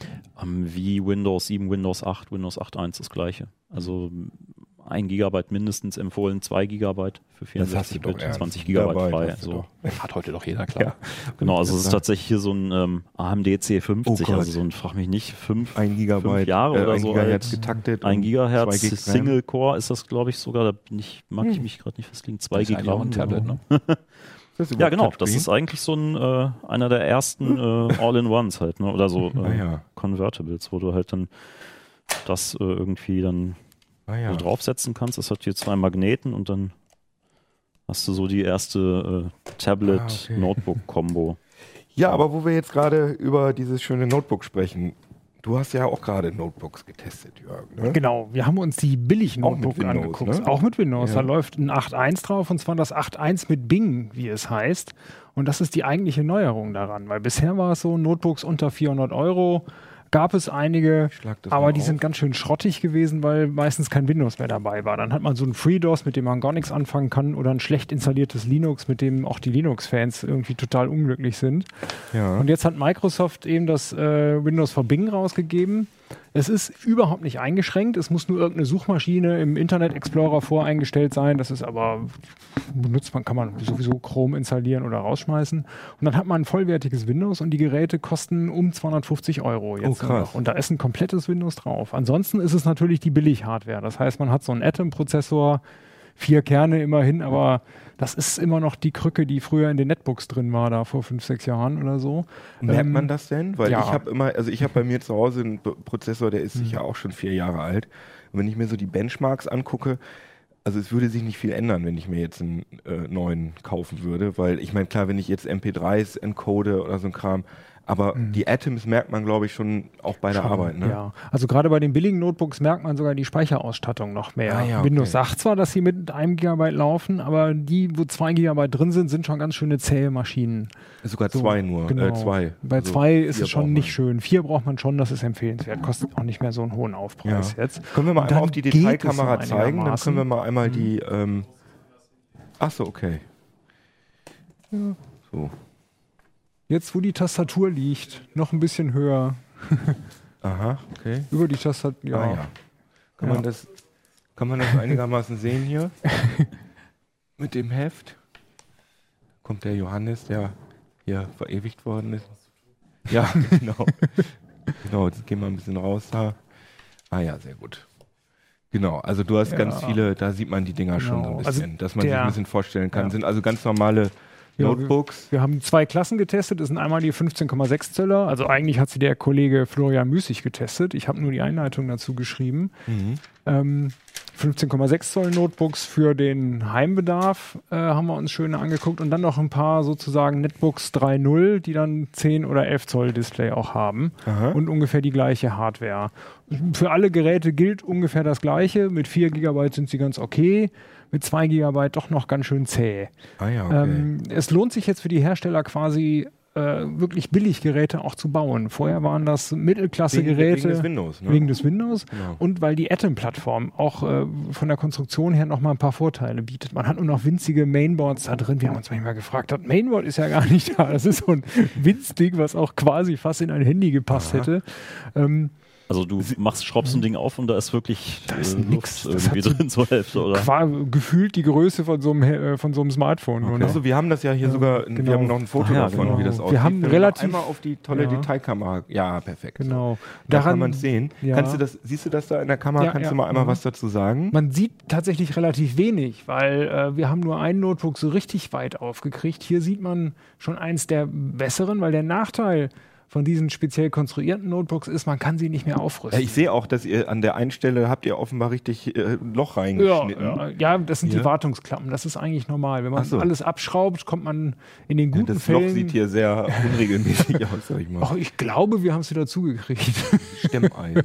[SPEAKER 3] ähm, wie Windows sieben, Windows acht, Windows acht Punkt eins das gleiche. Also ein Gigabyte mindestens empfohlen, zwei Gigabyte für vierundsechzig Bit, zwanzig Gigabyte frei.
[SPEAKER 1] hast du
[SPEAKER 3] So.
[SPEAKER 1] doch.
[SPEAKER 4] Hat heute doch jeder, klar.
[SPEAKER 3] Genau, also es ist
[SPEAKER 1] Ja.
[SPEAKER 3] tatsächlich hier so ein ähm, A M D C fünfzig,
[SPEAKER 1] Oh Gott.
[SPEAKER 3] also so ein, frag mich nicht, fünf,
[SPEAKER 1] Ein Gigabyte,
[SPEAKER 3] fünf Jahre
[SPEAKER 1] äh,
[SPEAKER 3] oder
[SPEAKER 1] ein
[SPEAKER 3] so
[SPEAKER 1] Gigahertz
[SPEAKER 3] alt.
[SPEAKER 1] getaktet.
[SPEAKER 3] ein
[SPEAKER 1] und
[SPEAKER 3] Gigahertz
[SPEAKER 1] zwei Gig RAM.
[SPEAKER 3] Single Core ist das, glaube ich, sogar, da bin ich, mag ich mich gerade nicht festlegen, zwei
[SPEAKER 4] Das ist
[SPEAKER 3] Gig
[SPEAKER 4] eigentlich auch ein Tablet,
[SPEAKER 3] genau.
[SPEAKER 4] ne?
[SPEAKER 1] Das ist
[SPEAKER 3] Ja,
[SPEAKER 1] überhaupt
[SPEAKER 3] genau, das
[SPEAKER 1] Touchscreen?
[SPEAKER 3] ist eigentlich so ein, äh, einer der ersten äh, All-in-Ones halt, ne? Oder so äh,
[SPEAKER 1] Ah, ja.
[SPEAKER 3] Convertibles, wo du halt dann das äh, irgendwie dann
[SPEAKER 1] Ah, ja.
[SPEAKER 3] so draufsetzen kannst. Das hat hier zwei Magneten und dann hast du so die erste äh, Tablet-Notebook-Kombo.
[SPEAKER 1] Ja, aber wo wir jetzt gerade über dieses schöne Notebook sprechen, du hast ja auch gerade Notebooks getestet, Jörg. Ne?
[SPEAKER 5] Genau, wir haben uns die Billig-Notebook
[SPEAKER 1] Auch mit Windows,
[SPEAKER 5] angeguckt.
[SPEAKER 1] ne?
[SPEAKER 5] Auch mit Windows.
[SPEAKER 1] Ja.
[SPEAKER 5] Da läuft ein acht Punkt eins drauf und zwar das acht Punkt eins mit Bing, wie es heißt. Und das ist die eigentliche Neuerung daran, weil bisher war es so, Notebooks unter vierhundert Euro gab es einige,
[SPEAKER 1] schlag das
[SPEAKER 5] aber
[SPEAKER 1] mal
[SPEAKER 5] die
[SPEAKER 1] auf.
[SPEAKER 5] sind ganz schön schrottig gewesen, weil meistens kein Windows mehr dabei war. Dann hat man so ein FreeDOS, mit dem man gar nichts anfangen kann, oder ein schlecht installiertes Linux, mit dem auch die Linux-Fans irgendwie total unglücklich sind.
[SPEAKER 1] Ja.
[SPEAKER 5] Und jetzt hat Microsoft eben das äh, Windows for Bing rausgegeben. Es ist überhaupt nicht eingeschränkt. Es muss nur irgendeine Suchmaschine im Internet Explorer voreingestellt sein. Das ist aber benutzt man, kann man sowieso Chrome installieren oder rausschmeißen. Und dann hat man ein vollwertiges Windows und die Geräte kosten um zweihundertfünfzig Euro jetzt.
[SPEAKER 1] Oh,
[SPEAKER 5] nur
[SPEAKER 1] krass.
[SPEAKER 5] noch. Und da ist ein komplettes Windows drauf. Ansonsten ist es natürlich die Billig-Hardware. Das heißt, man hat so einen Atom-Prozessor, vier Kerne immerhin, aber das ist immer noch die Krücke, die früher in den Netbooks drin war, da vor fünf, sechs Jahren oder so.
[SPEAKER 1] Merkt
[SPEAKER 5] Ähm,
[SPEAKER 1] man das denn? Weil
[SPEAKER 5] ja.
[SPEAKER 1] ich habe immer, also ich habe bei mir zu Hause einen B- Prozessor, der ist sicher auch schon vier Jahre alt. Und wenn ich mir so die Benchmarks angucke, also es würde sich nicht viel ändern, wenn ich mir jetzt einen äh, neuen kaufen würde, weil ich meine, klar, wenn ich jetzt M P dreis encode oder so ein Kram, aber die Atoms merkt man, glaube ich, schon auch bei der
[SPEAKER 5] Schon,
[SPEAKER 1] Arbeit, ne?
[SPEAKER 5] Ja, also gerade bei den billigen Notebooks merkt man sogar die Speicherausstattung noch mehr.
[SPEAKER 1] Ah ja, okay.
[SPEAKER 5] Windows sagt zwar, dass sie mit einem Gigabyte laufen, aber die, wo zwei Gigabyte drin sind, sind schon ganz schöne zähe Maschinen.
[SPEAKER 1] Sogar
[SPEAKER 5] So,
[SPEAKER 1] zwei nur,
[SPEAKER 5] genau.
[SPEAKER 1] äh, zwei.
[SPEAKER 5] Bei
[SPEAKER 1] Also
[SPEAKER 5] zwei ist
[SPEAKER 1] vier
[SPEAKER 5] es schon
[SPEAKER 1] braucht
[SPEAKER 5] nicht
[SPEAKER 1] man.
[SPEAKER 5] schön. Vier braucht man schon, das ist empfehlenswert. Kostet auch nicht mehr so einen hohen Aufpreis
[SPEAKER 1] Ja.
[SPEAKER 5] jetzt.
[SPEAKER 1] Können wir mal
[SPEAKER 5] Und
[SPEAKER 1] einmal
[SPEAKER 5] dann
[SPEAKER 1] auf die
[SPEAKER 5] geht es
[SPEAKER 1] Detailkamera
[SPEAKER 5] so
[SPEAKER 1] zeigen? Dann
[SPEAKER 5] einigermaßen.
[SPEAKER 1] können wir mal einmal die. Ähm Ach so, okay. So.
[SPEAKER 5] Jetzt, wo die Tastatur liegt, noch ein bisschen höher.
[SPEAKER 1] Aha, okay.
[SPEAKER 5] Über die Tastatur, ja.
[SPEAKER 1] Ah, ja. Kann,
[SPEAKER 5] Ja.
[SPEAKER 1] Man das, kann man das einigermaßen sehen hier? Mit dem Heft? Kommt der Johannes, der hier verewigt worden ist. Ja, genau. Genau, jetzt gehen wir ein bisschen raus da. Ah ja, sehr gut. Genau, also du hast
[SPEAKER 5] Ja.
[SPEAKER 1] ganz viele, da sieht man die Dinger schon so ein
[SPEAKER 5] Genau.
[SPEAKER 1] bisschen,
[SPEAKER 5] Also
[SPEAKER 1] dass man sich
[SPEAKER 5] der-
[SPEAKER 1] ein bisschen vorstellen kann.
[SPEAKER 5] ja.
[SPEAKER 1] Sind also ganz normale
[SPEAKER 5] Ja,
[SPEAKER 1] Notebooks.
[SPEAKER 5] Wir, wir haben zwei Klassen getestet. Das sind einmal die fünfzehn Komma sechs Zöller. Also eigentlich hat sie der Kollege Florian Müßig getestet. Ich habe nur die Einleitung dazu geschrieben.
[SPEAKER 1] Mhm.
[SPEAKER 5] Ähm, fünfzehn Komma sechs Zoll Notebooks für den Heimbedarf äh, haben wir uns schön angeguckt. Und dann noch ein paar sozusagen Netbooks drei Punkt null, die dann zehn oder elf Zoll Display auch haben.
[SPEAKER 1] Aha.
[SPEAKER 5] Und ungefähr die gleiche Hardware. Für alle Geräte gilt ungefähr das Gleiche. Mit vier Gigabyte sind sie ganz okay. Mit zwei Gigabyte doch noch ganz schön zäh.
[SPEAKER 1] Ah ja, okay.
[SPEAKER 5] Ähm, es lohnt sich jetzt für die Hersteller quasi äh, wirklich Billiggeräte auch zu bauen. Vorher waren das Mittelklasse-Geräte.
[SPEAKER 1] Wegen des Windows, ne?
[SPEAKER 5] Wegen des Windows.
[SPEAKER 1] Genau.
[SPEAKER 5] Und weil die Atom-Plattform auch äh, von der Konstruktion her nochmal ein paar Vorteile bietet. Man hat nur noch winzige Mainboards da drin. Wir haben uns manchmal gefragt, das Mainboard ist ja gar nicht da. Das ist so ein Winzding, was auch quasi fast in ein Handy gepasst
[SPEAKER 1] Aha.
[SPEAKER 5] hätte. Ähm,
[SPEAKER 3] Also du machst, schraubst ein Ding auf und da ist wirklich
[SPEAKER 5] Da ist
[SPEAKER 3] äh,
[SPEAKER 5] nix.
[SPEAKER 3] Luft
[SPEAKER 5] Das
[SPEAKER 3] irgendwie
[SPEAKER 5] hat so
[SPEAKER 3] drin zur Hälfte, oder?
[SPEAKER 5] War gefühlt die Größe von so einem, äh, von so einem Smartphone. Nur
[SPEAKER 1] Okay.
[SPEAKER 5] noch.
[SPEAKER 1] Also wir haben das ja hier sogar,
[SPEAKER 5] genau.
[SPEAKER 1] wir haben noch ein Foto
[SPEAKER 3] Ach ja,
[SPEAKER 1] davon,
[SPEAKER 3] genau.
[SPEAKER 1] wie das
[SPEAKER 5] Wir
[SPEAKER 1] aussieht.
[SPEAKER 5] haben
[SPEAKER 1] Wenn
[SPEAKER 5] relativ-
[SPEAKER 1] noch einmal auf die tolle
[SPEAKER 5] Ja.
[SPEAKER 1] Detailkamera. Ja, perfekt.
[SPEAKER 5] Genau.
[SPEAKER 1] Da
[SPEAKER 5] Daran-
[SPEAKER 1] kann man es sehen.
[SPEAKER 5] ja.
[SPEAKER 1] Kannst du das, siehst du das da in der Kamera?
[SPEAKER 5] Ja,
[SPEAKER 1] Kannst
[SPEAKER 5] ja.
[SPEAKER 1] du mal einmal
[SPEAKER 5] Mhm.
[SPEAKER 1] was dazu sagen?
[SPEAKER 5] Man sieht tatsächlich relativ wenig, weil äh, wir haben nur ein Notebook so richtig weit aufgekriegt. Hier sieht man schon eins der besseren, weil der Nachteil von diesen speziell konstruierten Notebooks ist, man kann sie nicht mehr
[SPEAKER 1] Ja,
[SPEAKER 5] aufrüsten.
[SPEAKER 1] ich sehe auch, dass ihr an der einen Stelle habt ihr offenbar richtig äh, ein Loch
[SPEAKER 5] ja,
[SPEAKER 1] reingeschnitten.
[SPEAKER 5] ja, ja, das sind
[SPEAKER 1] Hier?
[SPEAKER 5] die Wartungsklappen. Das ist eigentlich normal. Wenn man
[SPEAKER 1] Ach so.
[SPEAKER 5] alles abschraubt, kommt man in den
[SPEAKER 1] Ja,
[SPEAKER 5] guten
[SPEAKER 1] das
[SPEAKER 5] Fällen.
[SPEAKER 1] Loch sieht hier sehr unregelmäßig aus, sag ich mal.
[SPEAKER 5] Ach, ich glaube, wir haben es wieder zugekriegt.
[SPEAKER 1] Stemmeisen.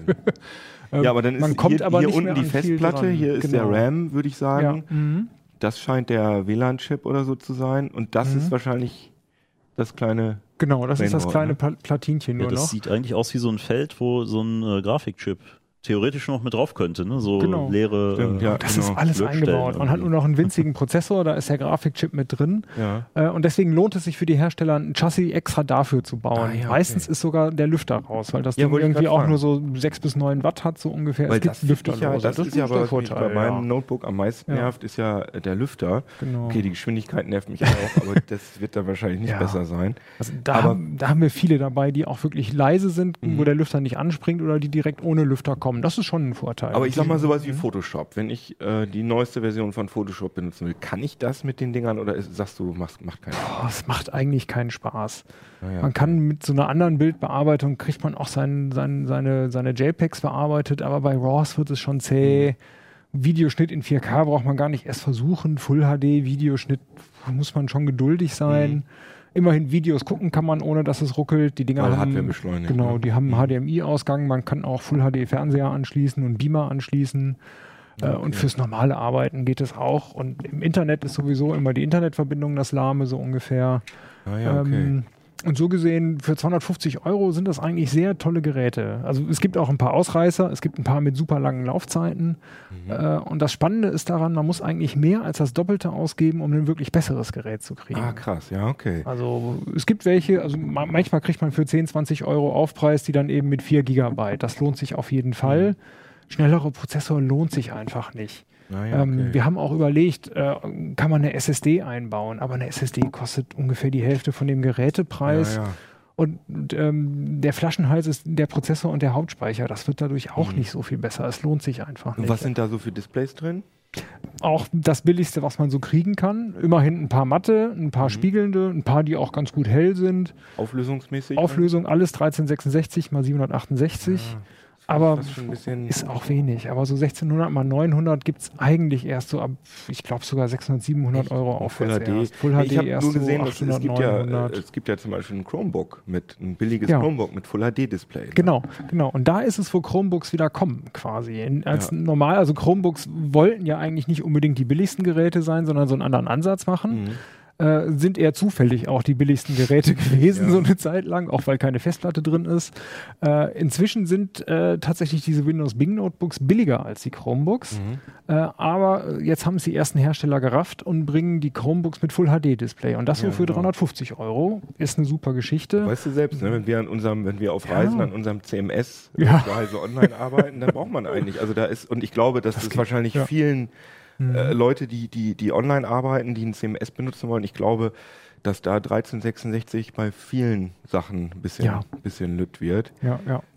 [SPEAKER 1] ja, aber dann ist
[SPEAKER 5] man kommt
[SPEAKER 1] hier,
[SPEAKER 5] aber
[SPEAKER 1] hier
[SPEAKER 5] nicht
[SPEAKER 1] unten
[SPEAKER 5] mehr
[SPEAKER 1] die
[SPEAKER 5] an viel
[SPEAKER 1] Festplatte,
[SPEAKER 5] dran.
[SPEAKER 1] hier ist
[SPEAKER 5] Genau.
[SPEAKER 1] der RAM, würde ich
[SPEAKER 5] Ja.
[SPEAKER 1] sagen.
[SPEAKER 5] Mhm.
[SPEAKER 1] Das scheint der W LAN-Chip oder so zu sein. Und das
[SPEAKER 5] Mhm.
[SPEAKER 1] ist wahrscheinlich das kleine.
[SPEAKER 5] Genau, das ist das
[SPEAKER 1] Mainboard,
[SPEAKER 5] kleine
[SPEAKER 1] ne?
[SPEAKER 5] Pla- Platinchen
[SPEAKER 3] Ja,
[SPEAKER 5] nur
[SPEAKER 3] das
[SPEAKER 5] noch.
[SPEAKER 3] sieht eigentlich aus wie so ein Feld, wo so ein äh, Grafikchip theoretisch noch mit drauf könnte, ne? So
[SPEAKER 5] Genau.
[SPEAKER 3] leere
[SPEAKER 1] Stimmt,
[SPEAKER 3] äh,
[SPEAKER 1] ja.
[SPEAKER 5] Das
[SPEAKER 1] genau.
[SPEAKER 5] ist alles
[SPEAKER 3] Lötstellen
[SPEAKER 5] eingebaut. Man hat nur
[SPEAKER 3] irgendwie.
[SPEAKER 5] noch einen winzigen Prozessor, da ist der Grafikchip mit drin.
[SPEAKER 1] Ja.
[SPEAKER 5] Äh, und deswegen lohnt es sich für die Hersteller, ein Chassis extra dafür zu bauen.
[SPEAKER 1] Ah, ja, okay.
[SPEAKER 5] Meistens ist sogar der Lüfter raus, weil das
[SPEAKER 1] Ja,
[SPEAKER 5] Ding
[SPEAKER 1] wollte ich
[SPEAKER 5] irgendwie
[SPEAKER 1] grad
[SPEAKER 5] auch
[SPEAKER 1] fragen.
[SPEAKER 5] nur so sechs bis neun Watt hat, so ungefähr.
[SPEAKER 1] Weil
[SPEAKER 5] es gibt
[SPEAKER 1] das, finde ich ja,
[SPEAKER 5] Lüfterlose.
[SPEAKER 1] das, ist ja
[SPEAKER 5] der
[SPEAKER 1] aber, was mich
[SPEAKER 5] Vorteil.
[SPEAKER 1] bei meinem
[SPEAKER 5] ja.
[SPEAKER 1] Notebook am meisten
[SPEAKER 5] Ja.
[SPEAKER 1] nervt, ist ja äh, der Lüfter.
[SPEAKER 5] Genau.
[SPEAKER 1] Okay, die Geschwindigkeit nervt mich auch, aber das wird dann wahrscheinlich nicht
[SPEAKER 5] Ja.
[SPEAKER 1] besser sein.
[SPEAKER 5] Also da,
[SPEAKER 1] Aber-
[SPEAKER 5] haben, da haben wir viele dabei, die auch wirklich leise sind,
[SPEAKER 1] Mhm.
[SPEAKER 5] wo der Lüfter nicht anspringt oder die direkt ohne Lüfter kommen. Das ist schon ein Vorteil.
[SPEAKER 1] Aber ich sag mal sowas
[SPEAKER 5] Mhm.
[SPEAKER 1] wie Photoshop. Wenn ich äh, die neueste Version von Photoshop benutzen will, kann ich das mit den Dingern oder ist, sagst du, machst, macht keinen Spaß?
[SPEAKER 5] Oh, es macht eigentlich keinen Spaß.
[SPEAKER 1] Naja.
[SPEAKER 5] Man kann mit so einer anderen Bildbearbeitung, kriegt man auch sein, sein, seine, seine JPEGs bearbeitet, aber bei RAWs wird es schon zäh. Videoschnitt in vier K braucht man gar nicht erst versuchen. Full H D Videoschnitt muss man schon geduldig sein.
[SPEAKER 1] Mhm.
[SPEAKER 5] Immerhin Videos gucken kann man, ohne dass es ruckelt. Die Dinger
[SPEAKER 1] Weil
[SPEAKER 5] haben,
[SPEAKER 1] Hardware beschleunigt,
[SPEAKER 5] genau,
[SPEAKER 1] ne?
[SPEAKER 5] die haben
[SPEAKER 1] Mhm.
[SPEAKER 5] einen H D M I-Ausgang. Man kann auch Full H D Fernseher anschließen und Beamer anschließen. Äh,
[SPEAKER 1] Okay.
[SPEAKER 5] Und fürs normale Arbeiten geht es auch. Und im Internet ist sowieso immer die Internetverbindung das Lahme, so ungefähr.
[SPEAKER 1] Ah ja, okay.
[SPEAKER 5] Ähm, und so gesehen, für zweihundertfünfzig Euro sind das eigentlich sehr tolle Geräte. Also es gibt auch ein paar Ausreißer, es gibt ein paar mit super langen Laufzeiten.
[SPEAKER 1] Mhm.
[SPEAKER 5] Äh, und das Spannende ist daran, man muss eigentlich mehr als das Doppelte ausgeben, um ein wirklich besseres Gerät zu kriegen.
[SPEAKER 1] Ah, krass, ja, okay.
[SPEAKER 5] Also es gibt welche, also ma- manchmal kriegt man für zehn, zwanzig Euro Aufpreis, die dann eben mit vier Gigabyte. Das lohnt sich auf jeden Fall.
[SPEAKER 1] Mhm.
[SPEAKER 5] Schnellere Prozessor lohnt sich einfach nicht.
[SPEAKER 1] Ah, ja,
[SPEAKER 5] Ähm,
[SPEAKER 1] okay.
[SPEAKER 5] wir haben auch überlegt, äh, kann man eine S S D einbauen, aber eine S S D kostet ungefähr die Hälfte von dem Gerätepreis.
[SPEAKER 1] ja, ja.
[SPEAKER 5] Und ähm, der Flaschenhals ist der Prozessor und der Hauptspeicher. Das wird dadurch auch
[SPEAKER 1] Mhm.
[SPEAKER 5] nicht so viel besser. Es lohnt sich einfach
[SPEAKER 1] Und
[SPEAKER 5] nicht.
[SPEAKER 1] was sind da so für Displays drin?
[SPEAKER 5] Auch das Billigste, was man so kriegen kann. Immerhin ein paar matte, ein paar
[SPEAKER 1] Mhm.
[SPEAKER 5] spiegelnde, ein paar, die auch ganz gut hell sind.
[SPEAKER 1] Auflösungsmäßig?
[SPEAKER 5] Auflösung alles dreizehn sechsundsechzig mal siebenhundertachtundsechzig.
[SPEAKER 1] Ja,
[SPEAKER 5] aber
[SPEAKER 1] das ist schon ein bisschen.
[SPEAKER 5] ist auch wenig. Aber so sechzehnhundert mal neunhundert gibt es eigentlich erst so ab, ich glaube sogar sechshundert, siebenhundert Euro
[SPEAKER 1] Und Full
[SPEAKER 5] aufwärts
[SPEAKER 1] H D.
[SPEAKER 5] erst. Full H D
[SPEAKER 1] ich habe
[SPEAKER 5] erst
[SPEAKER 1] nur gesehen,
[SPEAKER 5] so
[SPEAKER 1] dass es
[SPEAKER 5] achthundert,
[SPEAKER 1] gibt, ja, äh,
[SPEAKER 5] neunhundert.
[SPEAKER 1] es gibt ja zum Beispiel ein Chromebook mit ein billiges
[SPEAKER 5] Ja.
[SPEAKER 1] Chromebook mit Full H D-Display. Ne?
[SPEAKER 5] Genau, genau. Und da ist es, wo Chromebooks wieder kommen, quasi. In, als
[SPEAKER 1] Ja.
[SPEAKER 5] normal, also Chromebooks wollten ja eigentlich nicht unbedingt die billigsten Geräte sein, sondern so einen anderen Ansatz machen.
[SPEAKER 1] Mhm.
[SPEAKER 5] Äh, sind eher zufällig auch die billigsten Geräte gewesen,
[SPEAKER 1] Ja.
[SPEAKER 5] so eine Zeit lang, auch weil keine Festplatte drin ist. Äh, inzwischen sind äh, tatsächlich diese Windows Bing Notebooks billiger als die Chromebooks.
[SPEAKER 1] Mhm.
[SPEAKER 5] Äh, aber jetzt haben es die ersten Hersteller gerafft und bringen die Chromebooks mit Full H D-Display. Und das
[SPEAKER 1] Ja,
[SPEAKER 5] so für
[SPEAKER 1] genau.
[SPEAKER 5] dreihundertfünfzig Euro ist eine super Geschichte.
[SPEAKER 1] Weißt du selbst, ne, wenn wir an unserem, wenn wir auf
[SPEAKER 5] Ja.
[SPEAKER 1] Reisen an unserem C M S
[SPEAKER 5] Ja.
[SPEAKER 1] zu Hause online arbeiten, dann braucht man eigentlich, also da ist, und ich glaube, dass das, wahrscheinlich
[SPEAKER 5] ja.
[SPEAKER 1] vielen
[SPEAKER 5] Mhm.
[SPEAKER 1] äh, Leute, die, die, die online arbeiten, die ein C M S benutzen wollen, ich glaube, dass da dreizehn sechsundsechzig bei vielen Sachen ein bisschen,
[SPEAKER 5] Ja.
[SPEAKER 1] bisschen lütt wird.
[SPEAKER 5] Ja, ja.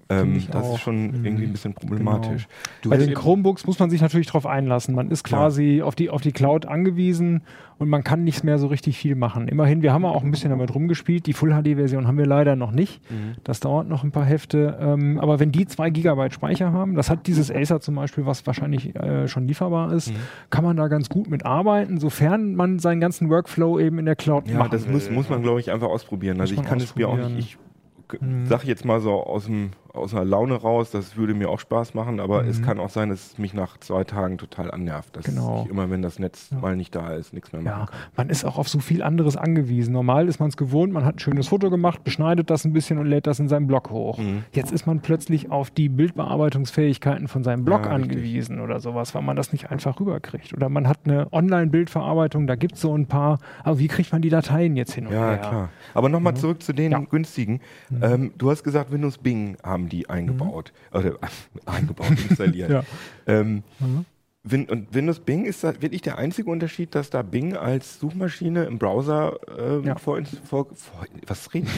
[SPEAKER 1] Ähm,
[SPEAKER 5] ich
[SPEAKER 1] das
[SPEAKER 5] auch.
[SPEAKER 1] ist schon irgendwie ein bisschen problematisch.
[SPEAKER 5] Genau. Bei den Chromebooks muss man sich natürlich darauf einlassen. Man ist quasi
[SPEAKER 1] Ja.
[SPEAKER 5] auf die, auf die Cloud angewiesen und man kann nicht mehr so richtig viel machen. Immerhin, wir haben auch ein bisschen damit rumgespielt. Die Full-H D-Version haben wir leider noch nicht.
[SPEAKER 1] Mhm.
[SPEAKER 5] Das dauert noch ein paar Hefte. Ähm, aber wenn die zwei Gigabyte Speicher haben, das hat dieses Acer zum Beispiel, was wahrscheinlich äh, schon lieferbar ist,
[SPEAKER 1] Mhm.
[SPEAKER 5] kann man da ganz gut mit arbeiten, sofern man seinen ganzen Workflow eben in der Cloud
[SPEAKER 1] Ja,
[SPEAKER 5] machen
[SPEAKER 1] das
[SPEAKER 5] will.
[SPEAKER 1] muss, muss man, glaube ich, einfach ausprobieren. Also
[SPEAKER 5] Muss
[SPEAKER 1] ich
[SPEAKER 5] man
[SPEAKER 1] kann es mir auch nicht, ich
[SPEAKER 5] Mhm.
[SPEAKER 1] sage jetzt mal so aus, dem, aus einer Laune raus, das würde mir auch Spaß machen, aber
[SPEAKER 5] Mhm.
[SPEAKER 1] es kann auch sein, dass es mich nach zwei Tagen total annervt. Dass
[SPEAKER 5] Genau.
[SPEAKER 1] ich immer, wenn das Netz
[SPEAKER 5] Ja.
[SPEAKER 1] mal nicht da ist, nichts mehr machen
[SPEAKER 5] Ja,
[SPEAKER 1] kann.
[SPEAKER 5] man ist auch auf so viel anderes angewiesen. Normal ist man es gewohnt, man hat ein schönes Foto gemacht, beschneidet das ein bisschen und lädt das in seinen Blog hoch.
[SPEAKER 1] Mhm.
[SPEAKER 5] Jetzt ist man plötzlich auf die Bildbearbeitungsfähigkeiten von seinem Blog
[SPEAKER 1] Ja, richtig.
[SPEAKER 5] angewiesen oder sowas, weil man das nicht einfach rüberkriegt. Oder man hat eine Online-Bildverarbeitung, da gibt es so ein paar, aber wie kriegt man die Dateien jetzt hin und
[SPEAKER 1] Ja,
[SPEAKER 5] her?
[SPEAKER 1] klar. Aber nochmal
[SPEAKER 5] Mhm.
[SPEAKER 1] zurück zu den
[SPEAKER 5] Ja.
[SPEAKER 1] günstigen.
[SPEAKER 5] Mhm.
[SPEAKER 1] Ähm, du hast gesagt, Windows Bing haben die eingebaut. Oder eingebaut, installiert.
[SPEAKER 5] Ja.
[SPEAKER 1] Ähm,
[SPEAKER 5] Mhm.
[SPEAKER 1] Win und Windows Bing ist da wirklich der einzige Unterschied, dass da Bing als Suchmaschine im Browser ähm,
[SPEAKER 5] Ja.
[SPEAKER 1] vor, vor, vor was reden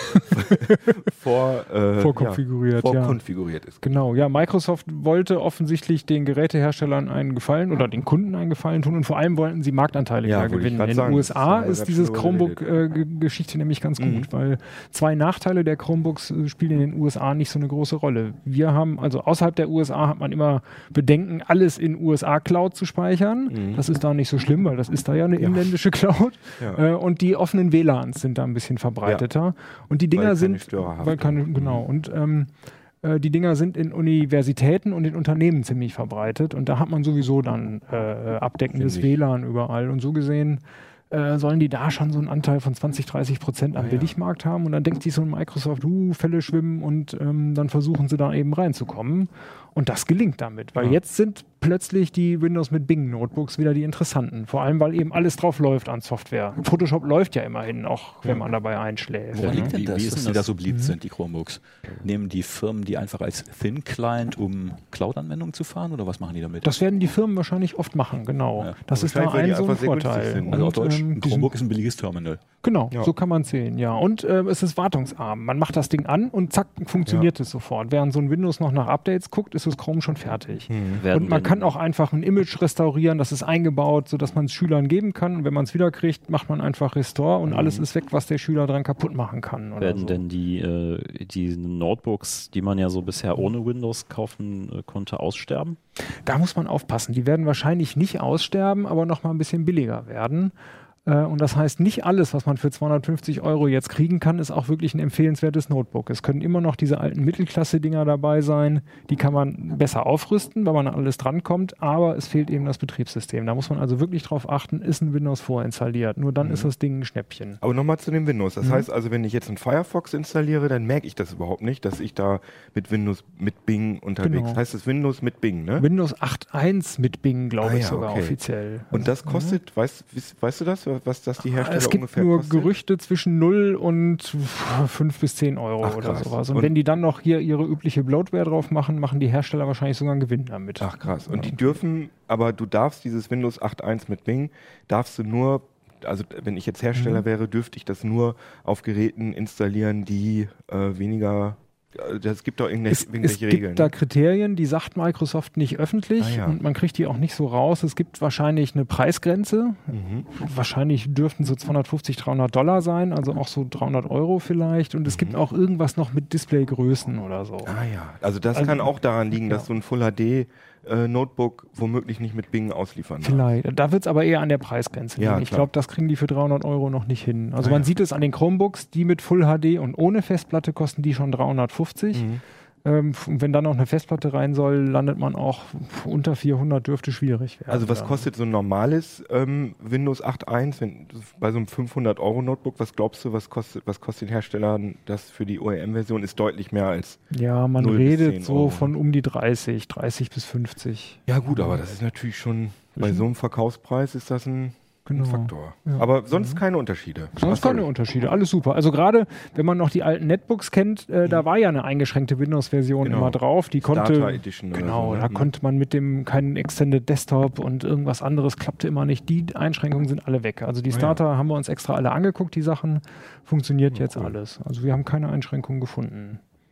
[SPEAKER 1] wir? vor, äh,
[SPEAKER 5] Vorkonfiguriert,
[SPEAKER 1] ja,
[SPEAKER 5] ja.
[SPEAKER 1] vorkonfiguriert ist.
[SPEAKER 5] Genau, ja, Microsoft wollte offensichtlich den Geräteherstellern einen Gefallen oder den Kunden einen Gefallen tun und vor allem wollten sie Marktanteile
[SPEAKER 1] Ja,
[SPEAKER 5] wieder
[SPEAKER 1] wollte ich
[SPEAKER 5] gewinnen.
[SPEAKER 1] grad
[SPEAKER 5] In
[SPEAKER 1] sagen,
[SPEAKER 5] den
[SPEAKER 1] das
[SPEAKER 5] U S A
[SPEAKER 1] haben wir
[SPEAKER 5] ist
[SPEAKER 1] grad
[SPEAKER 5] dieses
[SPEAKER 1] schon drüber
[SPEAKER 5] Chromebook-Geschichte nämlich ganz gut,
[SPEAKER 1] Mhm.
[SPEAKER 5] weil zwei Nachteile der Chromebooks äh, spielen in den U S A nicht so eine große Rolle. Wir haben, also außerhalb der U S A hat man immer Bedenken, alles in U S A-Cloud zu speichern.
[SPEAKER 1] Mhm.
[SPEAKER 5] Das ist da nicht so schlimm, weil das ist da ja eine
[SPEAKER 1] Ja.
[SPEAKER 5] inländische Cloud.
[SPEAKER 1] Ja.
[SPEAKER 5] Äh, und die offenen W L A Ns sind da ein bisschen verbreiteter. Und die Dinger
[SPEAKER 1] Weil keine
[SPEAKER 5] sind,
[SPEAKER 1] Störer haben.
[SPEAKER 5] weil keine, genau. Und ähm, äh, die Dinger sind in Universitäten und in Unternehmen ziemlich verbreitet. Und da hat man sowieso dann äh, abdeckendes
[SPEAKER 1] Ziemlich.
[SPEAKER 5] W L A N überall. Und so gesehen äh, sollen die da schon so einen Anteil von zwanzig, dreißig Prozent am
[SPEAKER 1] Ah, ja.
[SPEAKER 5] Billigmarkt haben. Und dann denkt sich so ein Microsoft, uh, Fälle schwimmen und ähm, dann versuchen sie da eben reinzukommen. Und das gelingt damit, weil
[SPEAKER 1] Ja.
[SPEAKER 5] jetzt sind plötzlich die Windows mit Bing Notebooks wieder die interessanten. Vor allem, weil eben alles drauf läuft an Software. Photoshop läuft ja immerhin, auch wenn man dabei einschläft.
[SPEAKER 4] Woran liegt denn
[SPEAKER 3] Wie-
[SPEAKER 4] das,
[SPEAKER 3] wie ist
[SPEAKER 4] dass
[SPEAKER 3] denn
[SPEAKER 4] die da
[SPEAKER 3] das?
[SPEAKER 4] so beliebt
[SPEAKER 5] Mhm.
[SPEAKER 4] sind, die Chromebooks? Nehmen die Firmen die einfach als Thin Client, um Cloud-Anwendungen zu fahren, oder was machen die damit?
[SPEAKER 5] Das werden die Firmen wahrscheinlich oft machen, genau.
[SPEAKER 4] Ja.
[SPEAKER 5] Das ist da
[SPEAKER 1] Wahrscheinlich, weil die
[SPEAKER 5] ein so ein
[SPEAKER 1] einfach sehr günstig
[SPEAKER 5] Vorteil.
[SPEAKER 1] sind.
[SPEAKER 4] also auf
[SPEAKER 5] Und,
[SPEAKER 4] Deutsch,
[SPEAKER 5] ähm,
[SPEAKER 4] ein
[SPEAKER 5] die sind-
[SPEAKER 4] Chromebook ist ein billiges Terminal.
[SPEAKER 5] Genau,
[SPEAKER 1] Ja.
[SPEAKER 5] so kann man sehen, ja. Und ähm, es ist wartungsarm. Man macht das Ding an und zack, funktioniert es sofort. Während so ein Windows noch nach Updates guckt, ist das Chrome schon fertig.
[SPEAKER 1] Mhm.
[SPEAKER 3] Werden
[SPEAKER 5] Und man
[SPEAKER 3] denn-
[SPEAKER 5] kann auch einfach ein Image restaurieren, das ist eingebaut, sodass man es Schülern geben kann. Und wenn man es wiederkriegt, macht man einfach Restore und alles ist weg, was der Schüler dran kaputt machen kann. Oder
[SPEAKER 3] Werden
[SPEAKER 5] so.
[SPEAKER 3] denn die, äh, die Notebooks, die man ja so bisher ohne Windows kaufen äh, konnte, aussterben?
[SPEAKER 5] Da muss man aufpassen. Die werden wahrscheinlich nicht aussterben, aber noch mal ein bisschen billiger werden. Äh, Und das heißt, nicht alles, was man für zweihundertfünfzig Euro jetzt kriegen kann, ist auch wirklich ein empfehlenswertes Notebook. Es können immer noch diese alten Mittelklasse-Dinger dabei sein. Die kann man besser aufrüsten, weil man an alles drankommt. Aber es fehlt eben das Betriebssystem. Da muss man also wirklich drauf achten, ist ein Windows vorinstalliert. Nur dann ist das Ding ein Schnäppchen.
[SPEAKER 1] Aber nochmal zu dem Windows. Das
[SPEAKER 5] Mhm.
[SPEAKER 1] heißt also, wenn ich jetzt einen Firefox installiere, dann merke ich das überhaupt nicht, dass ich da mit Windows mit Bing unterwegs.
[SPEAKER 5] Genau.
[SPEAKER 1] Heißt es Windows mit Bing, ne?
[SPEAKER 5] Windows acht Punkt eins mit Bing, glaube
[SPEAKER 1] Ah
[SPEAKER 5] ich
[SPEAKER 1] ja,
[SPEAKER 5] sogar
[SPEAKER 1] okay.
[SPEAKER 5] offiziell.
[SPEAKER 1] Und das kostet, weißt, weißt, weißt du das, was das die Hersteller
[SPEAKER 5] Es gibt
[SPEAKER 1] ungefähr
[SPEAKER 5] nur
[SPEAKER 1] kostet?
[SPEAKER 5] Gerüchte zwischen null und fünf bis zehn Euro
[SPEAKER 1] Ach,
[SPEAKER 5] oder
[SPEAKER 1] krass.
[SPEAKER 5] sowas. Und,
[SPEAKER 1] Und-
[SPEAKER 5] wenn die dann noch hier ihre übliche Bloatware drauf machen, machen die Hersteller wahrscheinlich sogar einen Gewinn damit.
[SPEAKER 1] Ach krass. Und
[SPEAKER 5] Ja.
[SPEAKER 1] die dürfen, aber du darfst dieses Windows acht Punkt eins mit Bing, darfst du nur, also wenn ich jetzt Hersteller
[SPEAKER 5] Mhm.
[SPEAKER 1] wäre, dürfte ich das nur auf Geräten installieren, die äh, weniger, das gibt doch irgendwelche,
[SPEAKER 5] Es, es
[SPEAKER 1] irgendwelche
[SPEAKER 5] gibt
[SPEAKER 1] Regeln.
[SPEAKER 5] da Kriterien, die sagt Microsoft nicht öffentlich
[SPEAKER 1] Ah, ja.
[SPEAKER 5] und man kriegt die auch nicht so raus. Es gibt wahrscheinlich eine Preisgrenze.
[SPEAKER 1] Mhm.
[SPEAKER 5] Wahrscheinlich dürften so zweihundertfünfzig, dreihundert Dollar sein, also auch so dreihundert Euro vielleicht. Und es gibt auch irgendwas noch mit Displaygrößen oder so.
[SPEAKER 1] Mhm. Ah ja, also das
[SPEAKER 5] Also-
[SPEAKER 1] kann auch daran liegen, dass
[SPEAKER 5] ja.
[SPEAKER 1] so ein Full H D äh, Notebook womöglich nicht mit Bing ausliefern darf.
[SPEAKER 5] Vielleicht. Da wird es aber eher an der Preisgrenze
[SPEAKER 1] Ja,
[SPEAKER 5] liegen. Ich
[SPEAKER 1] klar.
[SPEAKER 5] glaube, das kriegen die für dreihundert Euro noch nicht hin. Also
[SPEAKER 1] Ah,
[SPEAKER 5] man
[SPEAKER 1] ja.
[SPEAKER 5] sieht es an den Chromebooks, die mit Full H D und ohne Festplatte kosten die schon dreihundertfünfzig.
[SPEAKER 1] Mhm.
[SPEAKER 5] Ähm, und wenn dann noch eine Festplatte rein soll, landet man auch unter vierhundert, dürfte schwierig werden.
[SPEAKER 1] Also was
[SPEAKER 5] dann.
[SPEAKER 1] kostet so ein normales ähm, Windows acht Punkt eins, wenn, bei so einem fünfhundert Euro Notebook, was glaubst du, was kostet, was kostet den Herstellern das für die O E M-Version? Ist deutlich mehr als...
[SPEAKER 5] Ja, man
[SPEAKER 1] null bis
[SPEAKER 5] redet
[SPEAKER 1] zehn
[SPEAKER 5] so
[SPEAKER 1] Euro.
[SPEAKER 5] von um die dreißig, dreißig bis fünfzig.
[SPEAKER 1] Ja gut, aber das ist natürlich schon, bei so einem Verkaufspreis ist das ein,
[SPEAKER 5] Genau.
[SPEAKER 1] ein Faktor.
[SPEAKER 5] Ja.
[SPEAKER 1] Aber sonst keine Unterschiede.
[SPEAKER 5] Sonst
[SPEAKER 1] Ach, sorry.
[SPEAKER 5] keine Unterschiede, alles super. Also gerade, wenn man noch die alten Netbooks kennt, äh, da war ja eine eingeschränkte Windows-Version
[SPEAKER 1] Genau.
[SPEAKER 5] immer drauf. Die konnte,
[SPEAKER 1] Starter Edition oder
[SPEAKER 5] genau,
[SPEAKER 1] so, ne?
[SPEAKER 5] da
[SPEAKER 1] Mhm.
[SPEAKER 5] konnte man mit dem keinen Extended Desktop und irgendwas anderes klappte immer nicht. Die Einschränkungen sind alle weg. Also die
[SPEAKER 1] Ah, ja.
[SPEAKER 5] Starter haben wir uns extra alle angeguckt, die Sachen. Funktioniert jetzt
[SPEAKER 1] cool.
[SPEAKER 5] alles. Also wir haben keine Einschränkungen gefunden.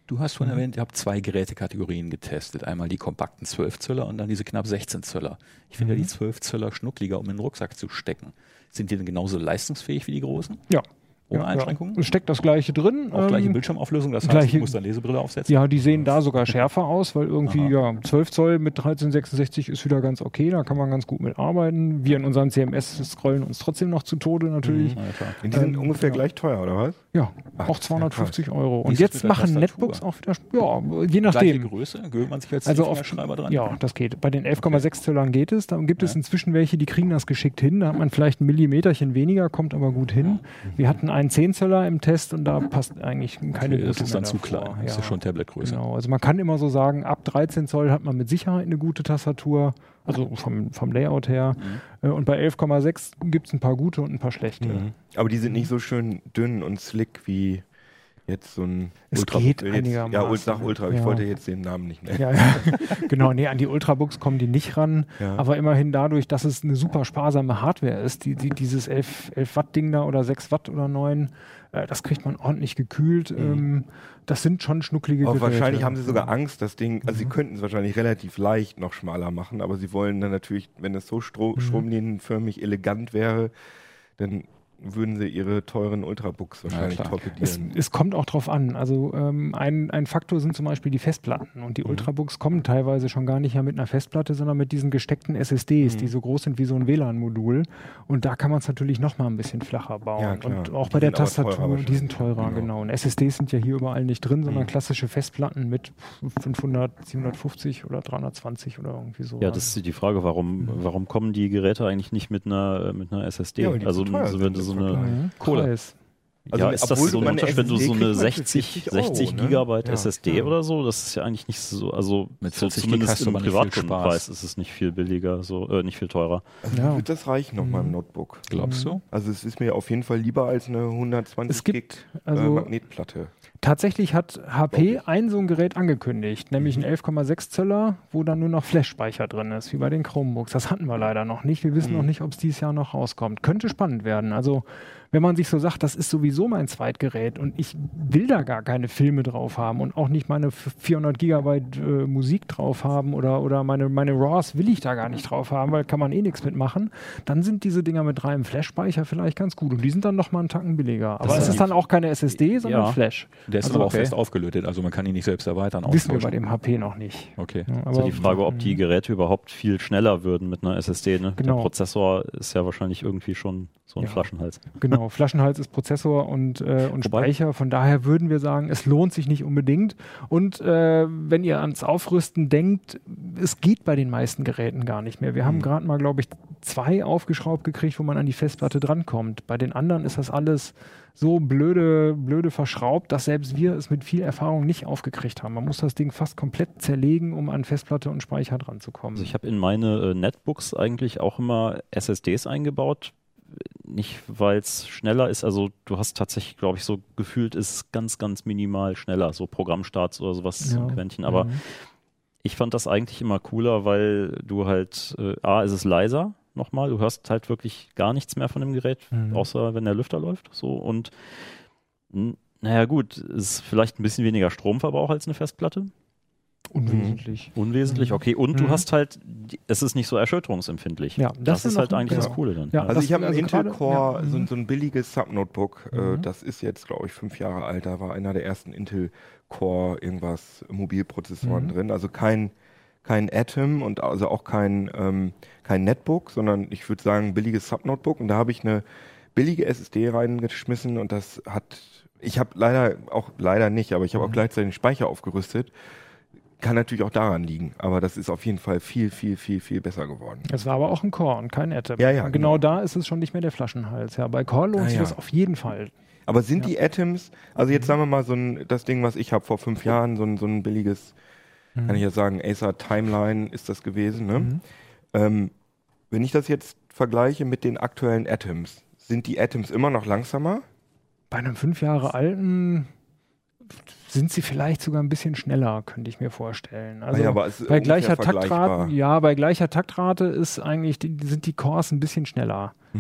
[SPEAKER 4] Du hast vorhin erwähnt, ihr habt zwei Gerätekategorien getestet. Einmal die kompakten zwölf Zöller und dann diese knapp sechzehn Zöller. Ich finde
[SPEAKER 5] Mhm.
[SPEAKER 4] ja die zwölf Zöller schnuckliger, um in den Rucksack zu stecken. Sind die denn genauso leistungsfähig wie die großen?
[SPEAKER 5] Ja.
[SPEAKER 4] Ohne
[SPEAKER 5] Ja,
[SPEAKER 4] Einschränkungen?
[SPEAKER 5] Ja. Es steckt das gleiche drin.
[SPEAKER 4] Auch gleiche
[SPEAKER 5] ähm,
[SPEAKER 4] Bildschirmauflösung, das heißt,
[SPEAKER 5] gleiche-
[SPEAKER 4] ich muss dann Lesebrille aufsetzen?
[SPEAKER 5] Ja, die sehen da sogar schärfer aus, weil irgendwie
[SPEAKER 4] Aha.
[SPEAKER 5] ja, zwölf Zoll mit dreizehn sechsundsechzig ist wieder ganz okay, da kann man ganz gut mitarbeiten. Wir in unserem C M S scrollen uns trotzdem noch zu Tode natürlich.
[SPEAKER 4] Na ja, klar.
[SPEAKER 1] Die sind
[SPEAKER 5] Ähm,
[SPEAKER 1] ungefähr
[SPEAKER 5] ja.
[SPEAKER 1] gleich teuer, oder was?
[SPEAKER 5] Ja,
[SPEAKER 1] Ach,
[SPEAKER 5] auch
[SPEAKER 1] das ist ja
[SPEAKER 5] zweihundertfünfzig Euro.
[SPEAKER 4] Wie
[SPEAKER 5] Und
[SPEAKER 4] ist es
[SPEAKER 5] jetzt
[SPEAKER 4] mit der
[SPEAKER 5] machen
[SPEAKER 4] Tastatur?
[SPEAKER 5] Netbooks auch wieder, ja, je
[SPEAKER 4] Gleiche
[SPEAKER 5] nachdem.
[SPEAKER 4] Größe? Gewöhnt man sich als
[SPEAKER 5] Also
[SPEAKER 4] also
[SPEAKER 5] auf,
[SPEAKER 4] Schreiber dran?
[SPEAKER 5] ja, das geht. Bei den elf Komma sechs Zöllern geht es. Da gibt es
[SPEAKER 4] Ja.
[SPEAKER 5] inzwischen welche, die kriegen das geschickt hin. Da hat man vielleicht ein Millimeterchen weniger, kommt aber gut hin. Wir hatten einen zehn Zöller im Test und da passt eigentlich keine
[SPEAKER 4] Okay, das
[SPEAKER 5] gute
[SPEAKER 4] ist dann
[SPEAKER 5] mehr
[SPEAKER 4] zu
[SPEAKER 5] davor.
[SPEAKER 4] klein. Das ist ja schon Tabletgröße.
[SPEAKER 5] Genau. Also man kann immer so sagen, ab dreizehn Zoll hat man mit Sicherheit eine gute Tastatur. Also vom, vom Layout her.
[SPEAKER 4] Mhm.
[SPEAKER 5] Äh, Und bei elf Komma sechs gibt es ein paar gute und ein paar schlechte.
[SPEAKER 1] Mhm. Aber die sind nicht so schön dünn und slick wie jetzt so ein
[SPEAKER 5] Es
[SPEAKER 1] Ultra-
[SPEAKER 5] geht
[SPEAKER 1] jetzt,
[SPEAKER 5] einigermaßen.
[SPEAKER 1] Ja, Ult- sag Ultra, ich
[SPEAKER 5] Ja.
[SPEAKER 1] wollte jetzt den Namen nicht nennen.
[SPEAKER 5] Ja, ja. Genau, nee, an die Ultrabooks kommen die nicht ran,
[SPEAKER 1] Ja.
[SPEAKER 5] aber immerhin dadurch, dass es eine super sparsame Hardware ist, die, die, dieses elf Watt Ding da oder sechs Watt oder neun, äh, das kriegt man ordentlich gekühlt. Ähm, das sind schon schnucklige
[SPEAKER 1] Auch
[SPEAKER 5] Geräte.
[SPEAKER 1] wahrscheinlich haben sie sogar Angst, das Ding, also sie könnten es wahrscheinlich relativ leicht noch schmaler machen, aber sie wollen dann natürlich, wenn es so stro-
[SPEAKER 5] Mhm.
[SPEAKER 1] stromlinienförmig elegant wäre, dann würden sie ihre teuren Ultrabooks wahrscheinlich
[SPEAKER 4] klar.
[SPEAKER 5] Es,
[SPEAKER 1] torpedieren.
[SPEAKER 5] es kommt auch drauf an. Also ähm, ein, ein Faktor sind zum Beispiel die Festplatten. Und die
[SPEAKER 1] Mhm.
[SPEAKER 5] Ultrabooks kommen teilweise schon gar nicht mehr mit einer Festplatte, sondern mit diesen gesteckten S S Ds,
[SPEAKER 1] Mhm.
[SPEAKER 5] die so groß sind wie so ein W L A N-Modul. Und da kann man es natürlich noch mal ein bisschen flacher bauen.
[SPEAKER 1] Ja, klar.
[SPEAKER 5] Und auch
[SPEAKER 1] Die
[SPEAKER 5] bei der
[SPEAKER 1] sind aber teurer
[SPEAKER 5] Tastatur, die
[SPEAKER 1] wahrscheinlich.
[SPEAKER 5] sind teurer,
[SPEAKER 1] Genau.
[SPEAKER 5] genau. Und S S Ds sind ja hier überall nicht drin, sondern
[SPEAKER 1] Mhm.
[SPEAKER 5] klassische Festplatten mit fünfhundert, siebenhundertfünfzig oder dreihundertzwanzig oder irgendwie so.
[SPEAKER 3] Ja, das ist die Frage, warum, warum kommen die Geräte eigentlich nicht mit einer, mit einer S S D?
[SPEAKER 1] Ja, weil die
[SPEAKER 3] also
[SPEAKER 1] zu teuer
[SPEAKER 3] so, wenn
[SPEAKER 1] sind
[SPEAKER 3] du so
[SPEAKER 1] im
[SPEAKER 3] eine
[SPEAKER 1] Vergleich.
[SPEAKER 5] Mhm.
[SPEAKER 4] Kohle.
[SPEAKER 5] Preis.
[SPEAKER 1] Also,
[SPEAKER 3] ja, ist das
[SPEAKER 1] obwohl
[SPEAKER 3] so
[SPEAKER 1] du
[SPEAKER 3] ein
[SPEAKER 1] eine
[SPEAKER 3] Unterschied, wenn du
[SPEAKER 1] S S D
[SPEAKER 3] so eine
[SPEAKER 1] kriegst, meinst du
[SPEAKER 3] sechzig,
[SPEAKER 1] vierzig Euro,
[SPEAKER 3] sechzig
[SPEAKER 1] ne?
[SPEAKER 3] Gigabyte
[SPEAKER 1] Ja.
[SPEAKER 3] S S D
[SPEAKER 1] Ja.
[SPEAKER 3] oder so? Das ist ja eigentlich nicht so, also
[SPEAKER 4] Mit
[SPEAKER 3] so
[SPEAKER 4] vierzig Gig
[SPEAKER 3] zumindest
[SPEAKER 4] hast du
[SPEAKER 3] im
[SPEAKER 4] aber nicht viel
[SPEAKER 3] Privatkundenpreis
[SPEAKER 4] Spaß.
[SPEAKER 3] ist es nicht viel billiger, so äh, nicht viel teurer.
[SPEAKER 1] Also
[SPEAKER 5] Ja.
[SPEAKER 1] wird das reichen nochmal im Notebook.
[SPEAKER 4] Glaubst du?
[SPEAKER 1] Also es ist mir auf jeden Fall lieber als eine hundertzwanzig
[SPEAKER 5] Es gibt,
[SPEAKER 1] Gig
[SPEAKER 5] also-
[SPEAKER 1] äh, Magnetplatte.
[SPEAKER 5] Tatsächlich hat H P
[SPEAKER 1] Glaub
[SPEAKER 5] ein so ein Gerät angekündigt, nämlich ein elf Komma sechs Zöller, wo dann nur noch Flash-Speicher drin ist, wie bei den Chromebooks. Das hatten wir leider noch nicht. Wir wissen
[SPEAKER 1] Mhm.
[SPEAKER 5] noch nicht, ob es dieses Jahr noch rauskommt. Könnte spannend werden. Also wenn man sich so sagt, das ist sowieso mein Zweitgerät und ich will da gar keine Filme drauf haben und auch nicht meine vierhundert Gigabyte äh, Musik drauf haben oder, oder meine, meine RAWs will ich da gar nicht drauf haben, weil kann man eh nichts mitmachen, dann sind diese Dinger mit reinem Flash-Speicher vielleicht ganz gut und die sind dann noch mal einen Tacken billiger. Aber
[SPEAKER 3] ist
[SPEAKER 5] es ist
[SPEAKER 3] die-
[SPEAKER 5] dann auch keine S S D, sondern
[SPEAKER 3] Ja.
[SPEAKER 5] Flash.
[SPEAKER 4] Der ist
[SPEAKER 5] Also
[SPEAKER 4] aber auch
[SPEAKER 5] okay.
[SPEAKER 4] fest aufgelötet, also man kann ihn nicht selbst erweitern.
[SPEAKER 5] Wissen wir bei
[SPEAKER 4] austauschen.
[SPEAKER 5] dem H P noch nicht.
[SPEAKER 4] Okay.
[SPEAKER 5] Ja,
[SPEAKER 3] Also
[SPEAKER 5] aber-
[SPEAKER 3] die Frage, ob die Geräte überhaupt viel schneller würden mit einer S S D. Ne?
[SPEAKER 5] Genau.
[SPEAKER 3] Der Prozessor ist ja wahrscheinlich irgendwie schon so ein
[SPEAKER 5] Ja.
[SPEAKER 3] Flaschenhals.
[SPEAKER 5] Genau, Flaschenhals ist Prozessor und, äh, und
[SPEAKER 3] Wobei-
[SPEAKER 5] Speicher. Von daher würden wir sagen, es lohnt sich nicht unbedingt. Und äh, wenn ihr ans Aufrüsten denkt, es geht bei den meisten Geräten gar nicht mehr. Wir haben gerade mal, glaube ich, zwei aufgeschraubt gekriegt, wo man an die Festplatte drankommt. Bei den anderen ist das alles so blöde, blöde verschraubt, dass selbst wir es mit viel Erfahrung nicht aufgekriegt haben. Man muss das Ding fast komplett zerlegen, um an Festplatte und Speicher dran zu kommen.
[SPEAKER 3] Also ich habe in meine äh, Netbooks eigentlich auch immer S S Ds eingebaut. Nicht, weil es schneller ist. Also du hast tatsächlich, glaube ich, so gefühlt ist ganz, ganz minimal schneller. So Programmstarts oder sowas, so ein Quäntchen. Aber
[SPEAKER 5] Mhm.
[SPEAKER 3] ich fand das eigentlich immer cooler, weil du halt, äh, A, ist es leiser nochmal. Du hörst halt wirklich gar nichts mehr von dem Gerät,
[SPEAKER 5] Mhm.
[SPEAKER 3] außer wenn der Lüfter läuft. So und n- naja gut, ist vielleicht ein bisschen weniger Stromverbrauch als eine Festplatte.
[SPEAKER 5] Unwesentlich.
[SPEAKER 3] Unwesentlich, okay. Und
[SPEAKER 5] Mhm.
[SPEAKER 3] du hast halt, die- es ist nicht so erschütterungsempfindlich.
[SPEAKER 5] Ja,
[SPEAKER 3] das,
[SPEAKER 5] das
[SPEAKER 3] ist
[SPEAKER 5] ist
[SPEAKER 3] halt
[SPEAKER 5] noch-
[SPEAKER 3] eigentlich
[SPEAKER 5] ja.
[SPEAKER 3] das Coole dann.
[SPEAKER 5] Ja,
[SPEAKER 3] Ja.
[SPEAKER 1] Also
[SPEAKER 5] das-
[SPEAKER 1] ich habe einen
[SPEAKER 5] also
[SPEAKER 1] Intel
[SPEAKER 5] gerade-
[SPEAKER 1] Core,
[SPEAKER 5] ja,
[SPEAKER 1] so, ein-
[SPEAKER 5] mhm.
[SPEAKER 1] so ein billiges Subnotebook. Äh,
[SPEAKER 5] Mhm.
[SPEAKER 1] das ist jetzt, glaube ich, fünf Jahre alt. Da war einer der ersten Intel Core irgendwas Mobilprozessoren
[SPEAKER 5] Mhm.
[SPEAKER 1] drin. Also kein, kein Atom und also auch kein, ähm, kein Netbook, sondern ich würde sagen ein billiges Subnotebook. Und da habe ich eine billige S S D reingeschmissen und das hat, ich habe leider auch, leider nicht, aber ich habe auch
[SPEAKER 5] Mhm.
[SPEAKER 1] gleichzeitig den Speicher aufgerüstet. Kann natürlich auch daran liegen, aber das ist auf jeden Fall viel, viel, viel, viel besser geworden.
[SPEAKER 5] Es war aber auch ein Core und kein Atom.
[SPEAKER 1] Ja, ja,
[SPEAKER 5] Und genau,
[SPEAKER 1] genau.
[SPEAKER 5] da ist es schon nicht mehr der Flaschenhals. Ja, bei Core lohnt
[SPEAKER 1] Ah,
[SPEAKER 5] sich
[SPEAKER 1] ja.
[SPEAKER 5] das auf jeden Fall.
[SPEAKER 1] Aber sind
[SPEAKER 5] Ja.
[SPEAKER 1] die Atoms, also jetzt sagen wir mal so ein, das Ding, was ich habe vor fünf Jahren, so ein, so ein billiges, kann ich ja sagen, Acer Timeline ist das gewesen, ne?
[SPEAKER 5] Mhm.
[SPEAKER 1] Ähm, wenn ich das jetzt vergleiche mit den aktuellen Atoms, sind die Atoms immer noch langsamer?
[SPEAKER 5] Bei einem fünf Jahre alten sind sie vielleicht sogar ein bisschen schneller, könnte ich mir vorstellen. Also
[SPEAKER 1] Ah ja, aber es ist
[SPEAKER 5] bei
[SPEAKER 1] ungefähr
[SPEAKER 5] gleicher
[SPEAKER 1] vergleichbar.
[SPEAKER 5] Taktrate, ja, bei gleicher Taktrate ist eigentlich die, sind die Cores ein bisschen schneller.
[SPEAKER 1] Mhm.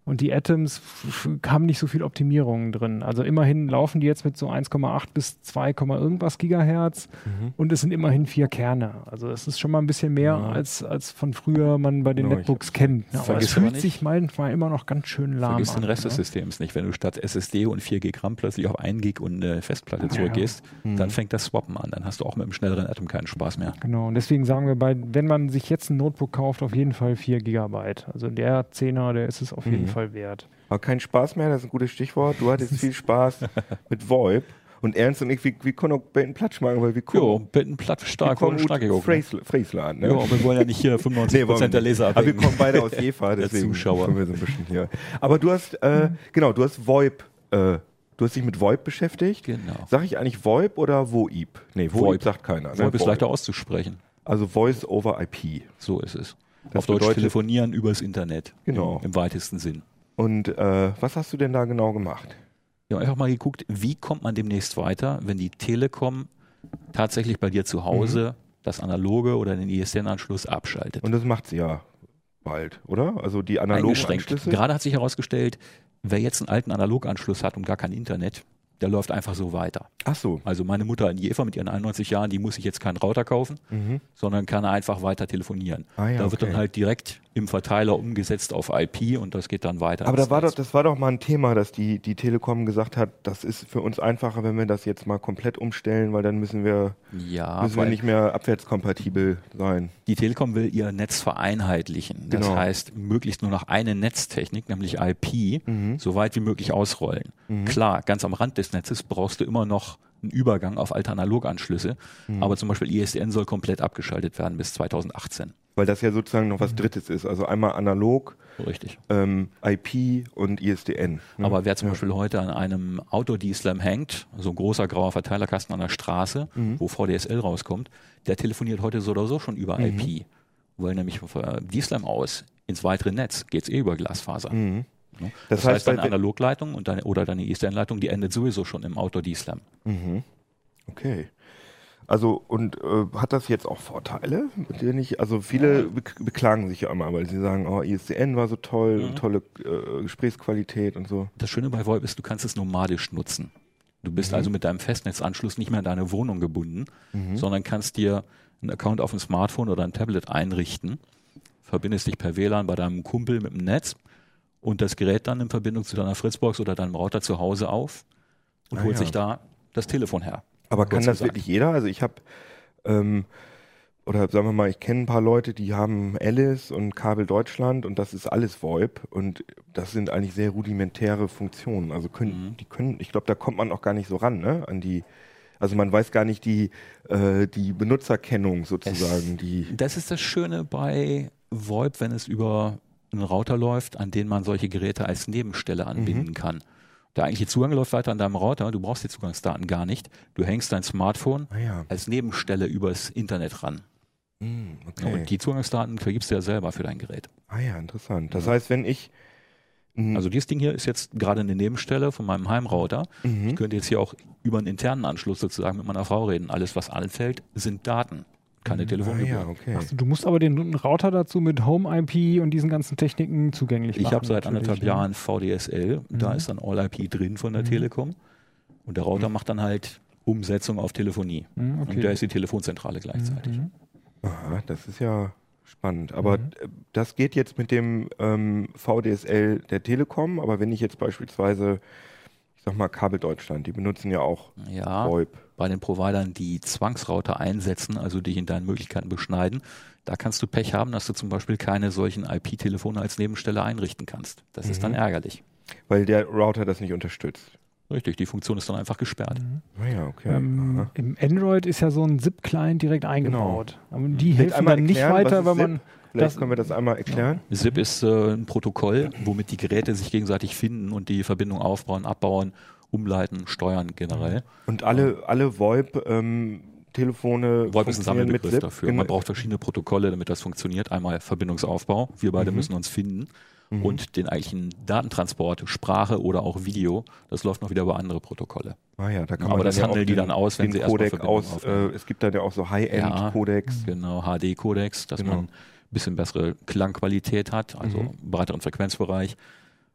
[SPEAKER 5] Und die Atoms f- f- haben nicht so viel Optimierungen drin. Also immerhin laufen die jetzt mit so eins Komma acht bis zwei, irgendwas Gigahertz
[SPEAKER 1] Mhm.
[SPEAKER 5] und es sind immerhin vier Kerne. Also es ist schon mal ein bisschen mehr,
[SPEAKER 1] Ja.
[SPEAKER 5] als, als von früher man bei den
[SPEAKER 1] Genau, ich
[SPEAKER 5] Netbooks
[SPEAKER 1] hab's-
[SPEAKER 5] kennt. Ja, aber es
[SPEAKER 4] Vergiss aber
[SPEAKER 5] fühlt
[SPEAKER 4] nicht-
[SPEAKER 5] sich manchmal immer noch ganz schön lahm
[SPEAKER 4] Vergiss
[SPEAKER 5] an.
[SPEAKER 4] den Rest des
[SPEAKER 5] ne?
[SPEAKER 4] Systems nicht. Wenn du statt S S D und vier Gig RAM plötzlich auf ein Gig und eine Festplatte
[SPEAKER 5] Ja,
[SPEAKER 4] zurückgehst,
[SPEAKER 1] ja.
[SPEAKER 4] dann
[SPEAKER 1] Mhm.
[SPEAKER 4] fängt das Swappen an. Dann hast du auch mit einem schnelleren Atom keinen Spaß mehr.
[SPEAKER 5] Genau, und deswegen sagen wir, bei, wenn man sich jetzt ein Notebook kauft, auf jeden Fall vier Gigabyte. Also der Zehner, der ist es auf jeden
[SPEAKER 1] Mhm.
[SPEAKER 5] Fall wert.
[SPEAKER 1] Aber kein Spaß mehr, das ist ein gutes Stichwort. Du hattest viel Spaß mit VoIP. Und Ernst und ich, wir, wir können auch Betten Platsch machen, weil wir
[SPEAKER 4] Jo,
[SPEAKER 1] kommen.
[SPEAKER 4] bitten platt,
[SPEAKER 1] wir
[SPEAKER 4] stark
[SPEAKER 1] kommen
[SPEAKER 4] und starkig
[SPEAKER 1] aus
[SPEAKER 4] auch. Ne?
[SPEAKER 1] Friesl- Friesland, ne?
[SPEAKER 4] Ja, wir wollen ja nicht hier fünfundneunzig
[SPEAKER 1] Nee, wollen
[SPEAKER 4] Prozent
[SPEAKER 1] wir
[SPEAKER 4] der
[SPEAKER 1] nicht.
[SPEAKER 4] Leser
[SPEAKER 1] Aber wir
[SPEAKER 4] abhängen.
[SPEAKER 1] kommen beide aus Jever,
[SPEAKER 4] Der
[SPEAKER 1] deswegen
[SPEAKER 4] Zuschauer.
[SPEAKER 1] kommen wir so ein bisschen hier. Aber du hast, äh, genau, du hast VoIP, äh, du hast dich mit VoIP beschäftigt.
[SPEAKER 4] Genau.
[SPEAKER 1] Sag ich eigentlich VoIP oder VoIP? Nee, VoIP,
[SPEAKER 4] VoIP.
[SPEAKER 1] sagt keiner. Ne?
[SPEAKER 4] VoIP ist leichter auszusprechen.
[SPEAKER 1] Also Voice over I P.
[SPEAKER 4] So ist es.
[SPEAKER 1] Das
[SPEAKER 4] Auf Deutsch
[SPEAKER 1] bedeutet-
[SPEAKER 4] telefonieren übers Internet.
[SPEAKER 1] Genau.
[SPEAKER 4] Im, im weitesten Sinn.
[SPEAKER 1] Und äh, was hast du denn da genau gemacht?
[SPEAKER 4] Wir haben einfach mal geguckt, wie kommt man demnächst weiter, wenn die Telekom tatsächlich bei dir zu Hause das analoge oder den I S D N-Anschluss abschaltet.
[SPEAKER 1] Und das macht sie ja bald, oder? Also die analogen
[SPEAKER 4] Eingeschränkt.
[SPEAKER 1] Anschlüsse?
[SPEAKER 4] Gerade hat sich herausgestellt, wer jetzt einen alten Analoganschluss hat und gar kein Internet, der läuft einfach so weiter.
[SPEAKER 1] Ach so.
[SPEAKER 4] Also meine Mutter in Jever mit ihren einundneunzig Jahren, die muss sich jetzt keinen Router kaufen,
[SPEAKER 1] Mhm.
[SPEAKER 4] sondern kann einfach weiter telefonieren.
[SPEAKER 1] Ah ja,
[SPEAKER 4] da wird
[SPEAKER 1] okay.
[SPEAKER 4] dann halt direkt im Verteiler umgesetzt auf I P und das geht dann weiter.
[SPEAKER 1] Aber da
[SPEAKER 4] ins
[SPEAKER 1] war doch,
[SPEAKER 4] Netz.
[SPEAKER 1] das war doch mal ein Thema, dass die, die Telekom gesagt hat, das ist für uns einfacher, wenn wir das jetzt mal komplett umstellen, weil dann müssen wir,
[SPEAKER 4] ja,
[SPEAKER 1] müssen wir
[SPEAKER 4] weil
[SPEAKER 1] nicht mehr abwärtskompatibel sein.
[SPEAKER 4] die Telekom will ihr Netz vereinheitlichen. Das
[SPEAKER 1] Genau.
[SPEAKER 4] heißt, möglichst nur noch eine Netztechnik, nämlich I P,
[SPEAKER 1] Mhm.
[SPEAKER 4] so weit wie möglich ausrollen.
[SPEAKER 1] Mhm.
[SPEAKER 4] Klar, ganz am Rand des Netzes brauchst du immer noch einen Übergang auf alte Analoganschlüsse,
[SPEAKER 1] Mhm.
[SPEAKER 4] aber zum Beispiel I S D N soll komplett abgeschaltet werden bis zweitausendachtzehn.
[SPEAKER 1] Weil das ja sozusagen noch was Drittes ist. Also einmal analog,
[SPEAKER 4] Richtig.
[SPEAKER 1] ähm, I P und I S D N. ne?
[SPEAKER 4] Aber wer zum
[SPEAKER 1] Ja.
[SPEAKER 4] Beispiel heute an einem Auto-D-Slam hängt, so ein großer grauer Verteilerkasten an der Straße,
[SPEAKER 1] Mhm.
[SPEAKER 4] wo V D S L rauskommt, der telefoniert heute so oder so schon über I
[SPEAKER 1] Mhm.
[SPEAKER 4] P. Weil nämlich von äh, D-Slam aus ins weitere Netz geht es eh über Glasfaser.
[SPEAKER 1] Mhm.
[SPEAKER 4] Ne?
[SPEAKER 1] Das
[SPEAKER 4] Das,
[SPEAKER 1] heißt,
[SPEAKER 4] heißt, deine
[SPEAKER 1] bei-
[SPEAKER 4] Analogleitung und deine, oder deine I S D N-Leitung, die endet sowieso schon im Auto-D-Slam.
[SPEAKER 1] Mhm. Okay. Also, und äh, hat das jetzt auch Vorteile? Mit denen ich, also viele be beklagen sich ja immer, weil sie sagen, oh, I S D N war so toll,
[SPEAKER 4] Mhm.
[SPEAKER 1] tolle äh, Gesprächsqualität und so.
[SPEAKER 4] Das Schöne bei VoIP ist, du kannst es nomadisch nutzen. Du bist
[SPEAKER 1] Mhm.
[SPEAKER 4] also mit deinem Festnetzanschluss nicht mehr an deine Wohnung gebunden,
[SPEAKER 1] Mhm.
[SPEAKER 4] sondern kannst dir einen Account auf dem Smartphone oder ein Tablet einrichten, verbindest dich per W L A N bei deinem Kumpel mit dem Netz und das Gerät dann in Verbindung zu deiner Fritzbox oder deinem Router zu Hause auf und
[SPEAKER 1] Ah,
[SPEAKER 4] holt
[SPEAKER 1] ja.
[SPEAKER 4] sich da das Telefon her.
[SPEAKER 1] Aber kann
[SPEAKER 4] Kurz
[SPEAKER 1] das
[SPEAKER 4] gesagt.
[SPEAKER 1] wirklich jeder? Also ich habe, ähm, oder sagen wir mal, ich kenne ein paar Leute, die haben Alice und Kabel Deutschland und das ist alles VoIP und das sind eigentlich sehr rudimentäre Funktionen. Also können,
[SPEAKER 4] Mhm.
[SPEAKER 1] die können, ich glaube, da kommt man auch gar nicht so ran, ne? An die, also man weiß gar nicht die, äh, die Benutzerkennung sozusagen, die.
[SPEAKER 4] Das ist das Schöne bei VoIP, wenn es über einen Router läuft, an den man solche Geräte als Nebenstelle anbinden
[SPEAKER 1] Mhm.
[SPEAKER 4] kann. Der eigentliche Zugang läuft weiter an deinem Router, du brauchst die Zugangsdaten gar nicht. Du hängst dein Smartphone
[SPEAKER 1] Ah ja.
[SPEAKER 4] als Nebenstelle übers Internet ran.
[SPEAKER 1] Hm,
[SPEAKER 4] Ja,
[SPEAKER 1] okay.
[SPEAKER 4] Und die Zugangsdaten vergibst du ja selber für dein Gerät.
[SPEAKER 1] Ah ja, interessant. Das
[SPEAKER 4] Ja.
[SPEAKER 1] heißt, wenn ich mh,
[SPEAKER 4] Also dieses Ding hier ist jetzt gerade eine Nebenstelle von meinem Heimrouter.
[SPEAKER 1] mhm.
[SPEAKER 4] Ich könnte jetzt hier auch über einen internen Anschluss sozusagen mit meiner Frau reden. Alles, was anfällt, sind Daten, keine
[SPEAKER 1] ah,
[SPEAKER 4] Telefongebühr.
[SPEAKER 1] ja, okay.
[SPEAKER 5] Ach so, du musst aber den Router dazu mit Home I P und diesen ganzen Techniken zugänglich
[SPEAKER 4] Ich
[SPEAKER 5] machen.
[SPEAKER 4] habe seit
[SPEAKER 5] natürlich,
[SPEAKER 4] anderthalb
[SPEAKER 5] ne?
[SPEAKER 4] Jahren V D S L, da
[SPEAKER 5] Mhm.
[SPEAKER 4] ist dann All I P drin von der
[SPEAKER 5] Mhm.
[SPEAKER 4] Telekom und der Router macht dann halt Umsetzung auf Telefonie.
[SPEAKER 5] Mhm,
[SPEAKER 4] Und
[SPEAKER 5] okay.
[SPEAKER 4] da ist die Telefonzentrale gleichzeitig.
[SPEAKER 5] Mhm.
[SPEAKER 1] Aha, das ist ja spannend. Aber
[SPEAKER 5] Mhm.
[SPEAKER 1] äh, das geht jetzt mit dem ähm, V D S L der Telekom, aber wenn ich jetzt beispielsweise, ich sag mal Kabel Deutschland, die benutzen ja auch
[SPEAKER 4] Ja,
[SPEAKER 1] VoIP.
[SPEAKER 4] bei den Providern, die Zwangsrouter einsetzen, also dich in deinen Möglichkeiten beschneiden, da kannst du Pech haben, dass du zum Beispiel keine solchen I P-Telefone als Nebenstelle einrichten kannst. Das
[SPEAKER 1] Mhm.
[SPEAKER 4] ist dann ärgerlich.
[SPEAKER 1] Weil der Router das nicht unterstützt.
[SPEAKER 4] Richtig, die Funktion ist dann einfach gesperrt.
[SPEAKER 5] Mhm.
[SPEAKER 1] Ah ja, okay.
[SPEAKER 5] Ähm,
[SPEAKER 1] Aha.
[SPEAKER 5] Im Android ist ja so ein Zip-Client direkt eingebaut. Aber die
[SPEAKER 1] Vielleicht
[SPEAKER 5] helfen
[SPEAKER 1] einmal
[SPEAKER 5] dann nicht
[SPEAKER 1] erklären,
[SPEAKER 5] weiter,
[SPEAKER 1] was ist
[SPEAKER 5] wenn man.
[SPEAKER 1] Vielleicht
[SPEAKER 5] das-
[SPEAKER 1] können wir das einmal erklären.
[SPEAKER 4] SIP ist äh, ein Protokoll, womit die Geräte sich gegenseitig finden und die Verbindung aufbauen, abbauen, umleiten, steuern generell.
[SPEAKER 1] Und alle, alle VoIP ähm, Telefone
[SPEAKER 4] VoIP ist ein
[SPEAKER 1] funktionieren mit
[SPEAKER 4] Sammelbegriff
[SPEAKER 1] SIP?
[SPEAKER 4] dafür.
[SPEAKER 1] Genau.
[SPEAKER 4] Man braucht verschiedene Protokolle, damit das funktioniert. Einmal Verbindungsaufbau, wir beide
[SPEAKER 1] Mhm.
[SPEAKER 4] müssen uns finden.
[SPEAKER 1] Mhm.
[SPEAKER 4] Und den eigentlichen Datentransport, Sprache oder auch Video, das läuft noch wieder über andere Protokolle.
[SPEAKER 1] Ah ja, da kann
[SPEAKER 4] Aber
[SPEAKER 1] man
[SPEAKER 4] das
[SPEAKER 1] dann ja
[SPEAKER 4] handeln
[SPEAKER 1] auch
[SPEAKER 4] die
[SPEAKER 1] den,
[SPEAKER 4] dann aus, wenn
[SPEAKER 1] den
[SPEAKER 4] sie erstmal
[SPEAKER 1] Codec
[SPEAKER 4] Verbindung
[SPEAKER 1] aus. Äh,
[SPEAKER 4] aufnehmen.
[SPEAKER 1] es gibt dann ja auch so
[SPEAKER 4] Ja.
[SPEAKER 1] High-End-Codecs.
[SPEAKER 4] Genau, H D-Codex, dass
[SPEAKER 1] Genau.
[SPEAKER 4] man ein bisschen bessere Klangqualität hat, also
[SPEAKER 1] Mhm.
[SPEAKER 4] breiteren Frequenzbereich.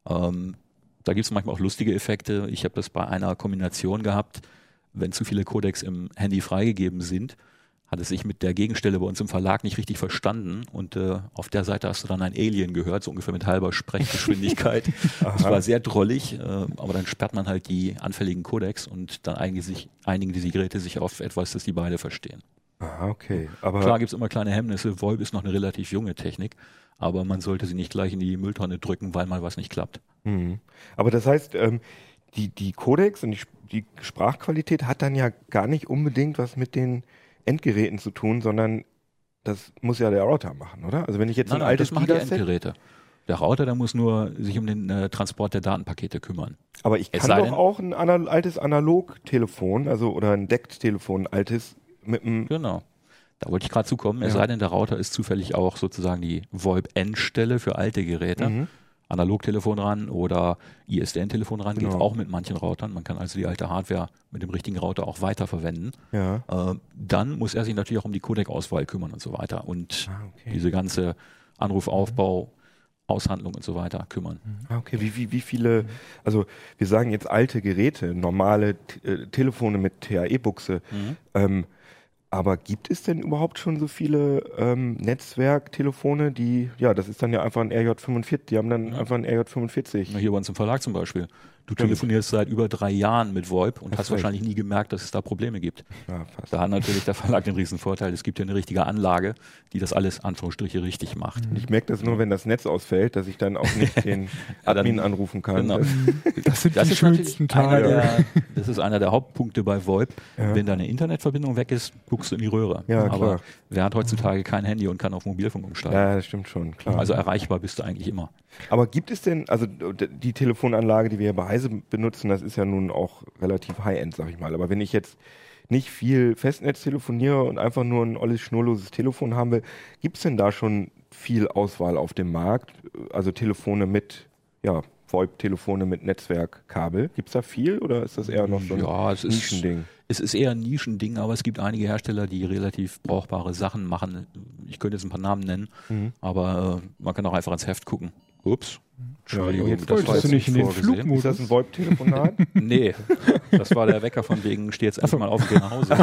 [SPEAKER 4] Ähm, da gibt es manchmal auch lustige Effekte. Ich habe das bei einer Kombination gehabt, wenn zu viele Codecs im Handy freigegeben sind, hat es sich mit der Gegenstelle bei uns im Verlag nicht richtig verstanden und äh, auf der Seite hast du dann ein Alien gehört, so ungefähr mit halber Sprechgeschwindigkeit. Das war sehr drollig, äh, aber dann sperrt man halt die anfälligen Codecs und dann einigen, sich, einigen diese Geräte sich auf etwas, das die beide verstehen.
[SPEAKER 1] Ah, okay. Aber
[SPEAKER 4] klar gibt es immer kleine Hemmnisse. VoIP ist noch eine relativ junge Technik, aber man sollte sie nicht gleich in die Mülltonne drücken, weil mal was nicht klappt.
[SPEAKER 1] Mhm. Aber das heißt, ähm, die, die Codecs und die, die Sprachqualität hat dann ja gar nicht unbedingt was mit den Endgeräten zu tun, sondern das muss ja der Router machen, oder? Also wenn ich jetzt
[SPEAKER 4] Nein,
[SPEAKER 1] ein
[SPEAKER 4] nein,
[SPEAKER 1] altes
[SPEAKER 4] das machen die
[SPEAKER 1] Gigaset-
[SPEAKER 4] Endgeräte. Der Router, der muss nur sich um den äh, Transport der Datenpakete kümmern.
[SPEAKER 1] Aber ich
[SPEAKER 4] Es
[SPEAKER 1] kann
[SPEAKER 4] sei
[SPEAKER 1] doch
[SPEAKER 4] denn-
[SPEAKER 1] auch ein ana- altes Analogtelefon, also oder ein D E C T-Telefon, ein altes mit einem.
[SPEAKER 4] Genau. Da wollte ich gerade zukommen. Es
[SPEAKER 1] Ja.
[SPEAKER 4] sei denn, der Router ist zufällig auch sozusagen die VoIP-Endstelle für alte Geräte.
[SPEAKER 1] Mhm.
[SPEAKER 4] Analogtelefon ran oder I S D N-Telefon ran, geht
[SPEAKER 1] Genau.
[SPEAKER 4] auch mit manchen Routern. Man kann also die alte Hardware mit dem richtigen Router auch weiterverwenden.
[SPEAKER 1] Ja.
[SPEAKER 4] Äh, dann muss er sich natürlich auch um die Codec-Auswahl kümmern und so weiter. Und
[SPEAKER 1] Ah, okay.
[SPEAKER 4] diese ganze Anrufaufbau, Aushandlung und so weiter kümmern.
[SPEAKER 1] Ah, okay. Wie, wie, wie viele, also wir sagen jetzt alte Geräte, normale T äh, Telefone mit T A E-Buchse.
[SPEAKER 4] Mhm.
[SPEAKER 1] Ähm, aber gibt es denn überhaupt schon so viele ähm, Netzwerktelefone, die, ja, das ist dann ja einfach ein R J fünfundvierzig, die haben dann
[SPEAKER 4] Ja.
[SPEAKER 1] einfach ein R J fünfundvierzig.
[SPEAKER 4] Na, hier bei uns im Verlag zum Beispiel. Du
[SPEAKER 1] Stimmt.
[SPEAKER 4] telefonierst seit über drei Jahren mit VoIP und
[SPEAKER 1] Hast
[SPEAKER 4] hast
[SPEAKER 1] recht.
[SPEAKER 4] wahrscheinlich nie gemerkt, dass es da Probleme gibt.
[SPEAKER 1] Ja, fast.
[SPEAKER 4] Da hat natürlich der Verlag den riesen Vorteil, es gibt ja eine richtige Anlage, die das alles Anführungsstriche richtig macht.
[SPEAKER 1] Ich merke das nur, wenn das Netz ausfällt, dass ich dann auch nicht den
[SPEAKER 4] Ja, dann-
[SPEAKER 1] Admin anrufen kann.
[SPEAKER 4] Genau.
[SPEAKER 5] Das sind
[SPEAKER 4] Das
[SPEAKER 5] die
[SPEAKER 4] ist natürlich
[SPEAKER 5] schönsten
[SPEAKER 4] einer
[SPEAKER 5] Tage.
[SPEAKER 4] der, das ist einer der Hauptpunkte bei VoIP.
[SPEAKER 1] Ja.
[SPEAKER 4] Wenn deine Internetverbindung weg ist, guckst du in die Röhre.
[SPEAKER 1] Ja,
[SPEAKER 4] Aber
[SPEAKER 1] klar.
[SPEAKER 4] wer hat heutzutage kein Handy und kann auf Mobilfunk umsteigen?
[SPEAKER 1] Ja, das stimmt schon, klar.
[SPEAKER 4] Also erreichbar bist du eigentlich immer.
[SPEAKER 1] Aber gibt es denn, also d- die Telefonanlage, die wir bei Heise benutzen, das ist ja nun auch relativ High-End, sag ich mal. Aber wenn ich jetzt nicht viel Festnetz telefoniere und einfach nur ein olles, schnurloses Telefon haben will, gibt es denn da schon viel Auswahl auf dem Markt? Also Telefone mit, ja, VoIP-Telefone mit Netzwerkkabel. Gibt es da viel oder ist das eher noch so ein
[SPEAKER 4] Ja, es ist,
[SPEAKER 1] Nischending?
[SPEAKER 4] es ist eher ein Nischending, aber es gibt einige Hersteller, die relativ brauchbare Sachen machen. Ich könnte jetzt ein paar Namen nennen,
[SPEAKER 1] Mhm.
[SPEAKER 4] aber äh, man kann auch einfach ans Heft gucken. Ups. Entschuldigung,
[SPEAKER 1] jetzt
[SPEAKER 4] das war
[SPEAKER 5] wolltest
[SPEAKER 4] jetzt
[SPEAKER 5] du nicht in den
[SPEAKER 4] vorgesehen.
[SPEAKER 5] Flugmodus.
[SPEAKER 1] Ist das ein VoIP-Telefonat?
[SPEAKER 4] Nee, das war der Wecker von wegen, steh jetzt erst mal auf und geh nach Hause.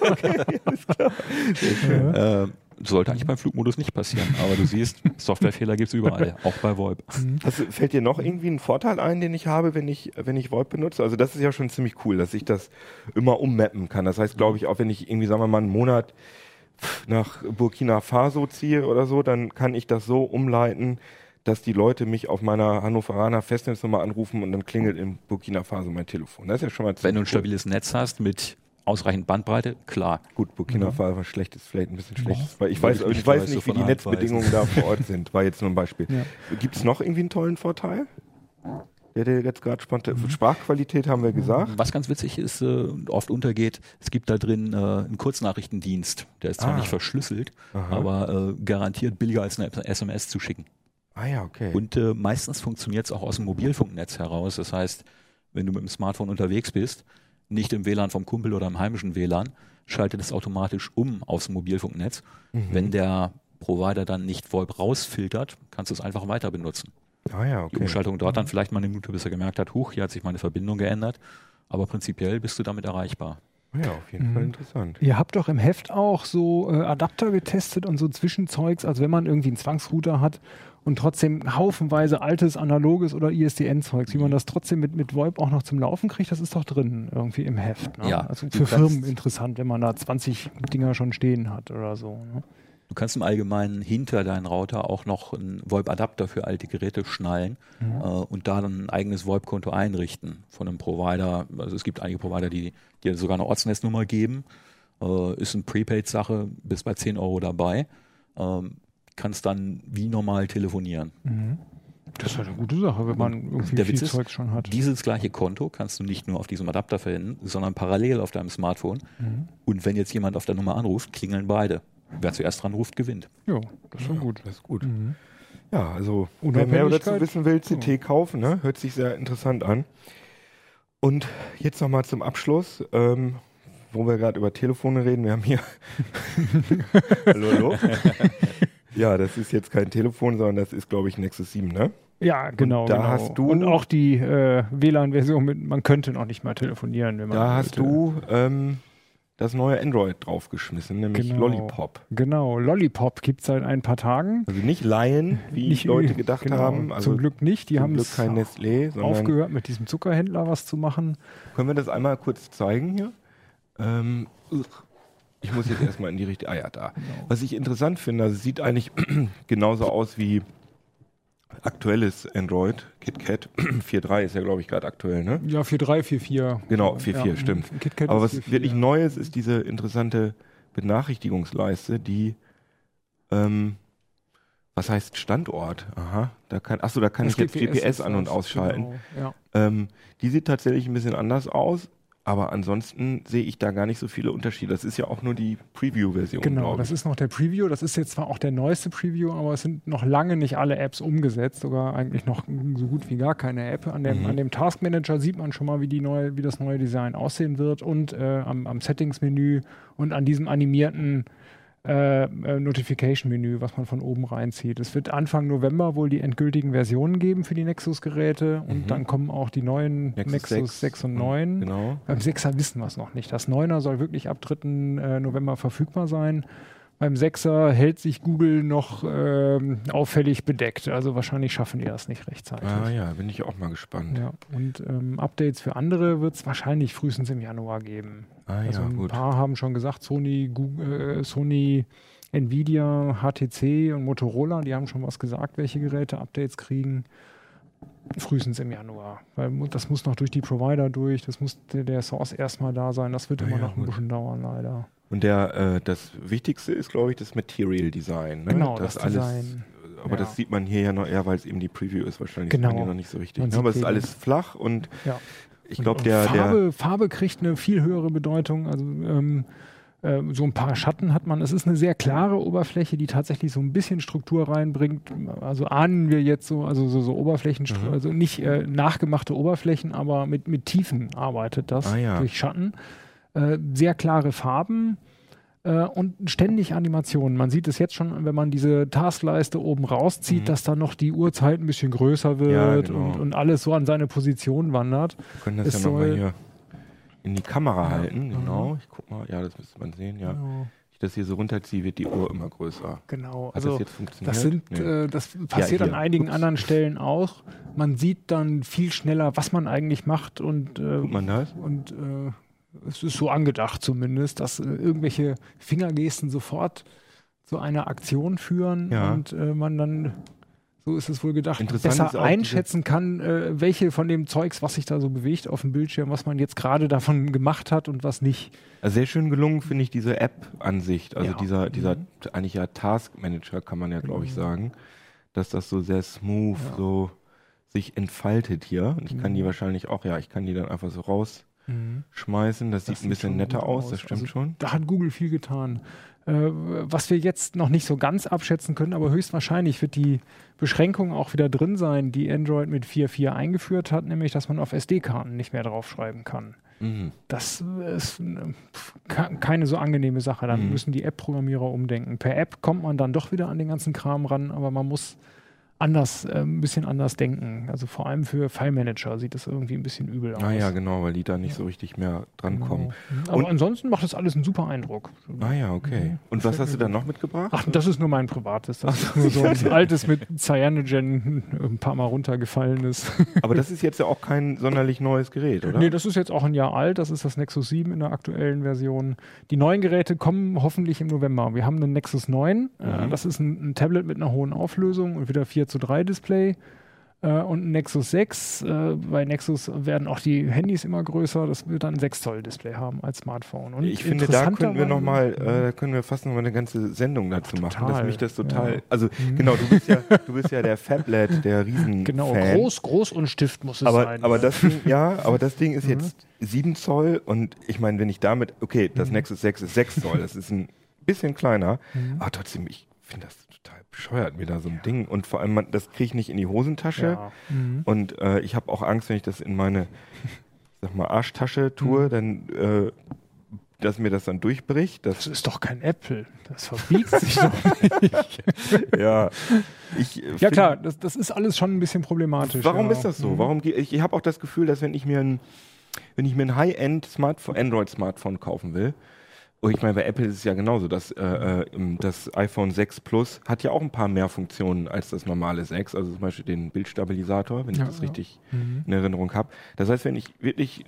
[SPEAKER 4] äh, sollte eigentlich beim Flugmodus nicht passieren, aber du siehst, Softwarefehler gibt es überall, auch bei VoIP.
[SPEAKER 1] Hast du, fällt dir noch irgendwie ein Vorteil ein, den ich habe, wenn ich, wenn ich VoIP benutze? Also das ist ja schon ziemlich cool, dass ich das immer ummappen kann. Das heißt, glaube ich, auch wenn ich irgendwie, sagen wir mal, einen Monat nach Burkina Faso ziehe oder so, dann kann ich das so umleiten, dass die Leute mich auf meiner Hannoveraner Festnetznummer anrufen und dann klingelt in Burkina Faso mein Telefon. Das ist ja schon mal
[SPEAKER 4] Wenn du ein
[SPEAKER 1] ziemlich
[SPEAKER 4] stabiles Netz hast mit ausreichend Bandbreite, klar.
[SPEAKER 1] cool. Gut, Burkina Faso war schlecht, ist vielleicht ein bisschen schlecht, weil ich
[SPEAKER 4] Weil
[SPEAKER 1] weiß,
[SPEAKER 4] ich
[SPEAKER 1] ich
[SPEAKER 4] nicht
[SPEAKER 1] weiß
[SPEAKER 4] weiß,
[SPEAKER 1] nicht,
[SPEAKER 4] so
[SPEAKER 1] wie
[SPEAKER 4] von
[SPEAKER 1] die
[SPEAKER 4] Hand
[SPEAKER 1] Netzbedingungen da vor Ort sind. War jetzt nur ein Beispiel.
[SPEAKER 5] Ja.
[SPEAKER 1] Gibt es noch irgendwie einen tollen Vorteil? Der, der jetzt gerade spontan. Sprachqualität haben wir gesagt.
[SPEAKER 4] Was ganz witzig ist, äh, und oft untergeht, es gibt da drin äh, einen Kurznachrichtendienst. Der ist zwar
[SPEAKER 1] Ah.
[SPEAKER 4] nicht verschlüsselt,
[SPEAKER 1] Aha.
[SPEAKER 4] aber äh, garantiert billiger als eine S M S zu schicken.
[SPEAKER 1] Ah ja, okay.
[SPEAKER 4] Und äh, meistens funktioniert es auch aus dem Mobilfunknetz heraus. Das heißt, wenn du mit dem Smartphone unterwegs bist, nicht im W L A N vom Kumpel oder im heimischen W L A N, schaltet es automatisch um aufs Mobilfunknetz.
[SPEAKER 1] Mhm.
[SPEAKER 4] Wenn der Provider dann nicht VoIP rausfiltert, kannst du es einfach weiter benutzen.
[SPEAKER 1] Ah ja,
[SPEAKER 4] Die
[SPEAKER 1] okay.
[SPEAKER 4] Umschaltung dauert dann vielleicht mal eine Minute, bis er gemerkt hat, huch, hier hat sich meine Verbindung geändert. Aber prinzipiell bist du damit erreichbar.
[SPEAKER 1] Ja, auf jeden
[SPEAKER 5] Mhm.
[SPEAKER 1] Fall interessant.
[SPEAKER 5] Ihr habt doch im Heft auch so äh, Adapter getestet und so Zwischenzeugs, also wenn man irgendwie einen Zwangsrouter hat und trotzdem haufenweise altes, analoges oder I S D N-Zeugs, wie man das trotzdem mit, mit VoIP auch noch zum Laufen kriegt, das ist doch drin irgendwie im Heft. Ne?
[SPEAKER 4] Ja,
[SPEAKER 5] Also
[SPEAKER 4] du
[SPEAKER 5] für
[SPEAKER 4] kannst-
[SPEAKER 5] Firmen interessant, wenn man da zwanzig Dinger schon stehen hat oder so. Ne?
[SPEAKER 4] Du kannst im Allgemeinen hinter deinen Router auch noch einen VoIP-Adapter für alte Geräte schnallen
[SPEAKER 5] Mhm.
[SPEAKER 4] äh, und da dann ein eigenes VoIP-Konto einrichten von einem Provider. Also es gibt einige Provider, die dir sogar eine Ortsnetznummer geben. Äh, ist eine Prepaid-Sache, bist bei zehn Euro dabei. Ähm, kannst dann wie normal telefonieren.
[SPEAKER 5] Mhm. Das ist halt eine gute Sache, wenn man irgendwie
[SPEAKER 4] Der
[SPEAKER 5] viel
[SPEAKER 4] Witz ist,
[SPEAKER 5] Zeugs schon hat.
[SPEAKER 4] Dieses gleiche Konto kannst du nicht nur auf diesem Adapter verwenden, sondern parallel auf deinem Smartphone.
[SPEAKER 5] Mhm.
[SPEAKER 4] Und wenn jetzt jemand auf der Nummer anruft, klingeln beide. Wer zuerst dran ruft, gewinnt.
[SPEAKER 5] Ja, das ist schon gut.
[SPEAKER 1] Das ist gut.
[SPEAKER 5] Mhm.
[SPEAKER 1] Ja, also wer mehr dazu
[SPEAKER 5] Unabhängigkeit.
[SPEAKER 1] wissen will, C T kaufen, ne? Hört sich sehr interessant an. Und jetzt nochmal zum Abschluss, ähm, wo wir gerade über Telefone reden. Wir haben hier. hallo, hallo. Ja, das ist jetzt kein Telefon, sondern das ist, glaube ich, Nexus sieben, ne?
[SPEAKER 5] Ja, genau.
[SPEAKER 1] Und da
[SPEAKER 5] genau.
[SPEAKER 1] hast du-
[SPEAKER 5] Und auch die äh, W L A N-Version mit, man könnte noch nicht mal telefonieren, wenn man
[SPEAKER 1] Da hast
[SPEAKER 5] wollte.
[SPEAKER 1] du ähm, das neue Android draufgeschmissen, nämlich
[SPEAKER 5] Genau.
[SPEAKER 1] Lollipop.
[SPEAKER 5] Genau, Lollipop gibt es seit ein paar Tagen.
[SPEAKER 1] Also nicht Lion, wie
[SPEAKER 5] Nicht-
[SPEAKER 1] Leute gedacht
[SPEAKER 5] genau,
[SPEAKER 1] haben. Also
[SPEAKER 5] zum Glück nicht. Die
[SPEAKER 1] zum
[SPEAKER 5] haben
[SPEAKER 1] Glück
[SPEAKER 5] es
[SPEAKER 1] kein Nestlé, sondern
[SPEAKER 5] aufgehört, mit diesem Zuckerhändler was zu machen.
[SPEAKER 1] können wir das einmal kurz zeigen hier? Ähm, ich muss jetzt erstmal in die richtige. Ah ja, da.
[SPEAKER 5] Genau.
[SPEAKER 1] Was ich interessant finde, also es sieht eigentlich genauso aus wie aktuelles Android. KitKat vier Punkt drei ist ja, glaube ich, gerade aktuell, ne?
[SPEAKER 5] Ja, vier Punkt drei, vier Punkt vier.
[SPEAKER 1] Genau, vier Punkt vier, stimmt.
[SPEAKER 5] KitKat
[SPEAKER 1] Aber
[SPEAKER 5] ist
[SPEAKER 1] was
[SPEAKER 5] vier Punkt vier.
[SPEAKER 1] wirklich Neues ist diese interessante Benachrichtigungsleiste, die ähm, was heißt Standort? Aha, da kann, achso, da kann
[SPEAKER 5] Das
[SPEAKER 1] ich jetzt G P S
[SPEAKER 5] ist
[SPEAKER 1] an- und
[SPEAKER 5] das,
[SPEAKER 1] ausschalten.
[SPEAKER 5] Genau, ja.
[SPEAKER 1] Ähm, die sieht tatsächlich ein bisschen anders aus, aber ansonsten sehe ich da gar nicht so viele Unterschiede. Das ist ja auch nur die Preview-Version,
[SPEAKER 5] Genau,
[SPEAKER 1] glaube
[SPEAKER 5] das
[SPEAKER 1] ich.
[SPEAKER 5] ist noch der Preview. Das ist jetzt zwar auch der neueste Preview, aber es sind noch lange nicht alle Apps umgesetzt, sogar eigentlich noch so gut wie gar keine App. An dem,
[SPEAKER 1] Mhm.
[SPEAKER 5] an dem Task Manager sieht man schon mal, wie, die neue, wie das neue Design aussehen wird und äh, am, am Settings-Menü und an diesem animierten äh, äh, Notification-Menü, was man von oben reinzieht. Es wird Anfang November wohl die endgültigen Versionen geben für die Nexus-Geräte und
[SPEAKER 1] Mhm.
[SPEAKER 5] dann kommen auch die neuen
[SPEAKER 1] Nexus
[SPEAKER 5] Nexus,
[SPEAKER 1] sechs.
[SPEAKER 5] sechs und neun.
[SPEAKER 1] Genau.
[SPEAKER 5] Beim Sechser wissen wir es noch nicht. Das Neuner soll wirklich ab dritten äh, November verfügbar sein. Beim Sechser hält sich Google noch ähm, auffällig bedeckt. Also wahrscheinlich schaffen die das nicht rechtzeitig.
[SPEAKER 1] Ah ja, bin ich auch mal gespannt.
[SPEAKER 5] Ja, und ähm, Updates für andere wird es wahrscheinlich frühestens im Januar geben.
[SPEAKER 1] Ah
[SPEAKER 5] also
[SPEAKER 1] ja,
[SPEAKER 5] ein
[SPEAKER 1] gut.
[SPEAKER 5] paar haben schon gesagt, Sony, Google, äh, Sony, Nvidia, H T C und Motorola, die haben schon was gesagt, welche Geräte Updates kriegen. Frühestens im Januar. Weil mu- das muss noch durch die Provider durch, das muss der, der Source erstmal da sein. Das wird
[SPEAKER 1] Ah
[SPEAKER 5] immer
[SPEAKER 1] ja,
[SPEAKER 5] noch ein
[SPEAKER 1] gut.
[SPEAKER 5] bisschen dauern, leider.
[SPEAKER 1] Und der, äh, das Wichtigste ist, glaube ich, das Material Design. Ne?
[SPEAKER 5] Genau, das
[SPEAKER 1] alles,
[SPEAKER 5] Design.
[SPEAKER 1] Aber
[SPEAKER 5] Ja.
[SPEAKER 1] das sieht man hier ja noch eher, weil es eben die Preview ist. Wahrscheinlich
[SPEAKER 5] Genau.
[SPEAKER 1] sieht man die noch nicht so richtig.
[SPEAKER 5] Man
[SPEAKER 1] Ne? Aber es
[SPEAKER 5] sieht
[SPEAKER 1] ist
[SPEAKER 5] die-
[SPEAKER 1] alles flach und
[SPEAKER 5] Ja.
[SPEAKER 1] ich
[SPEAKER 5] Und-
[SPEAKER 1] glaube,
[SPEAKER 5] und
[SPEAKER 1] der, der
[SPEAKER 5] Farbe, Farbe kriegt eine viel höhere Bedeutung. Also ähm, äh, so ein paar Schatten hat man. Es ist eine sehr klare Oberfläche, die tatsächlich so ein bisschen Struktur reinbringt. Also ahnen wir jetzt so, also so, so Oberflächen,
[SPEAKER 1] Mhm.
[SPEAKER 5] also nicht äh, nachgemachte Oberflächen, aber mit, mit Tiefen arbeitet das
[SPEAKER 1] Ah, ja.
[SPEAKER 5] durch Schatten. Äh, sehr klare Farben. Äh, und ständig Animationen. Man sieht es jetzt schon, wenn man diese Taskleiste oben rauszieht,
[SPEAKER 1] Mhm.
[SPEAKER 5] dass dann noch die Uhrzeit ein bisschen größer wird
[SPEAKER 1] Ja, genau.
[SPEAKER 5] und, und alles so an seine Position wandert.
[SPEAKER 1] Wir können das
[SPEAKER 5] Es
[SPEAKER 1] ja nochmal
[SPEAKER 5] soll-
[SPEAKER 1] hier in die Kamera halten.
[SPEAKER 5] Mhm.
[SPEAKER 1] Genau. Ich guck mal. Ja, das müsste man sehen. Ja.
[SPEAKER 5] Genau.
[SPEAKER 1] Wenn ich das hier so runterziehe, wird die Uhr immer größer.
[SPEAKER 5] Genau,
[SPEAKER 1] Hat
[SPEAKER 5] also
[SPEAKER 1] das jetzt funktioniert?
[SPEAKER 5] das sind,
[SPEAKER 1] Nee.
[SPEAKER 5] äh, das passiert
[SPEAKER 1] hier.
[SPEAKER 5] an einigen
[SPEAKER 1] Ups.
[SPEAKER 5] anderen Stellen auch. Man sieht dann viel schneller, was man eigentlich macht und, äh,
[SPEAKER 1] Tut man das?
[SPEAKER 5] und äh, es ist so angedacht zumindest, dass äh, irgendwelche Fingergesten sofort zu einer Aktion führen
[SPEAKER 1] Ja.
[SPEAKER 5] und äh, man dann, so ist es wohl gedacht,
[SPEAKER 1] Interessant
[SPEAKER 5] besser
[SPEAKER 1] ist auch
[SPEAKER 5] einschätzen kann, äh, welche von dem Zeugs, was sich da so bewegt auf dem Bildschirm, was man jetzt gerade davon gemacht hat und was nicht.
[SPEAKER 1] Also sehr schön gelungen finde ich diese App-Ansicht. Also
[SPEAKER 5] Ja.
[SPEAKER 1] dieser, dieser
[SPEAKER 5] Mhm.
[SPEAKER 1] eigentlich ja Task Manager kann man ja, glaube ich,
[SPEAKER 5] Genau.
[SPEAKER 1] sagen, dass das so sehr smooth
[SPEAKER 5] Ja.
[SPEAKER 1] so sich entfaltet hier. Und ich kann die
[SPEAKER 5] Mhm.
[SPEAKER 1] wahrscheinlich auch, ja, ich kann die dann einfach so rausschmeißen. Das,
[SPEAKER 5] Das
[SPEAKER 1] sieht ein bisschen
[SPEAKER 5] schon
[SPEAKER 1] netter
[SPEAKER 5] gut
[SPEAKER 1] aus, das stimmt
[SPEAKER 5] Also,
[SPEAKER 1] schon.
[SPEAKER 5] Da hat Google viel getan. Äh, was wir jetzt noch nicht so ganz abschätzen können, aber höchstwahrscheinlich wird die Beschränkung auch wieder drin sein, die Android mit vier Punkt vier eingeführt hat, nämlich dass man auf S D-Karten nicht mehr draufschreiben kann.
[SPEAKER 1] Mhm.
[SPEAKER 5] Das ist äh, ke- keine so angenehme Sache. Dann
[SPEAKER 1] Mhm.
[SPEAKER 5] müssen die App-Programmierer umdenken. Per App kommt man dann doch wieder an den ganzen Kram ran, aber man muss anders, äh, ein bisschen anders denken. Also vor allem für File-Manager sieht das irgendwie ein bisschen übel aus.
[SPEAKER 1] Ah ja, genau, weil die da nicht so richtig mehr drankommen.
[SPEAKER 5] Genau. Aber
[SPEAKER 1] Und-
[SPEAKER 5] ansonsten macht das alles einen super Eindruck.
[SPEAKER 1] Ah ja, okay.
[SPEAKER 5] Mhm.
[SPEAKER 1] Und was hast du dann noch mitgebracht?
[SPEAKER 5] Ach, das ist nur mein privates. Das ist nur so ein altes mit Cyanogen ein paar Mal runtergefallen ist.
[SPEAKER 1] Aber das ist jetzt ja auch kein sonderlich neues Gerät, oder?
[SPEAKER 5] Nee, das ist jetzt auch ein Jahr alt. Das ist das Nexus sieben in der aktuellen Version. Die neuen Geräte kommen hoffentlich im November. Wir haben einen Nexus neun. Äh,
[SPEAKER 1] Mhm.
[SPEAKER 5] das ist ein, ein Tablet mit einer hohen Auflösung und wieder vier zu drei Display. Äh, und ein Nexus sechs. Äh, bei Nexus werden auch die Handys immer größer. Das wird dann ein sechs Zoll Display haben als Smartphone. Und
[SPEAKER 1] Ich finde, da könnten wir noch mal,
[SPEAKER 5] interessanterweise-
[SPEAKER 1] äh, können wir fast noch mal eine ganze Sendung dazu machen, dass
[SPEAKER 5] total,
[SPEAKER 1] mich das total,
[SPEAKER 5] ja.
[SPEAKER 1] also
[SPEAKER 5] Mhm.
[SPEAKER 1] genau, du bist ja, du bist ja der Fablet, der Riesen
[SPEAKER 5] Genau,
[SPEAKER 1] Fan.
[SPEAKER 5] groß, groß und Stift muss es
[SPEAKER 1] aber,
[SPEAKER 5] sein.
[SPEAKER 1] aber
[SPEAKER 5] ne?
[SPEAKER 1] das Ding, ja, aber das Ding ist
[SPEAKER 5] Mhm.
[SPEAKER 1] jetzt sieben Zoll und ich meine, wenn ich damit, okay, das
[SPEAKER 5] Mhm.
[SPEAKER 1] Nexus sechs ist sechs Zoll, das ist ein bisschen kleiner,
[SPEAKER 5] Mhm.
[SPEAKER 1] aber trotzdem, ich finde das total bescheuert, mir da so ein Ding und vor allem, man, das kriege ich nicht in die Hosentasche
[SPEAKER 5] Ja. Mhm.
[SPEAKER 1] und äh, ich habe auch Angst, wenn ich das in meine, sag mal, Arschtasche tue,
[SPEAKER 5] Mhm.
[SPEAKER 1] dann äh, dass mir das dann durchbricht. Das,
[SPEAKER 5] Das ist doch kein Apple. Das verbiegt sich doch nicht.
[SPEAKER 1] ja, ich, äh,
[SPEAKER 5] Ja
[SPEAKER 1] find-
[SPEAKER 5] klar, das, das ist alles schon ein bisschen problematisch.
[SPEAKER 1] Warum
[SPEAKER 5] ja.
[SPEAKER 1] ist das so?
[SPEAKER 5] Mhm.
[SPEAKER 1] Warum, ge- ich ich habe auch das Gefühl, dass wenn ich mir ein, wenn ich mir ein High-End-Smartphone, Android-Smartphone kaufen will, und ich meine, bei Apple ist es ja genauso, dass äh, äh, das iPhone sechs Plus hat ja auch ein paar mehr Funktionen als das normale sechs, also zum Beispiel den Bildstabilisator, wenn ich
[SPEAKER 5] Ja,
[SPEAKER 1] das
[SPEAKER 5] ja.
[SPEAKER 1] richtig
[SPEAKER 5] Mhm.
[SPEAKER 1] in Erinnerung habe. Das heißt, wenn ich wirklich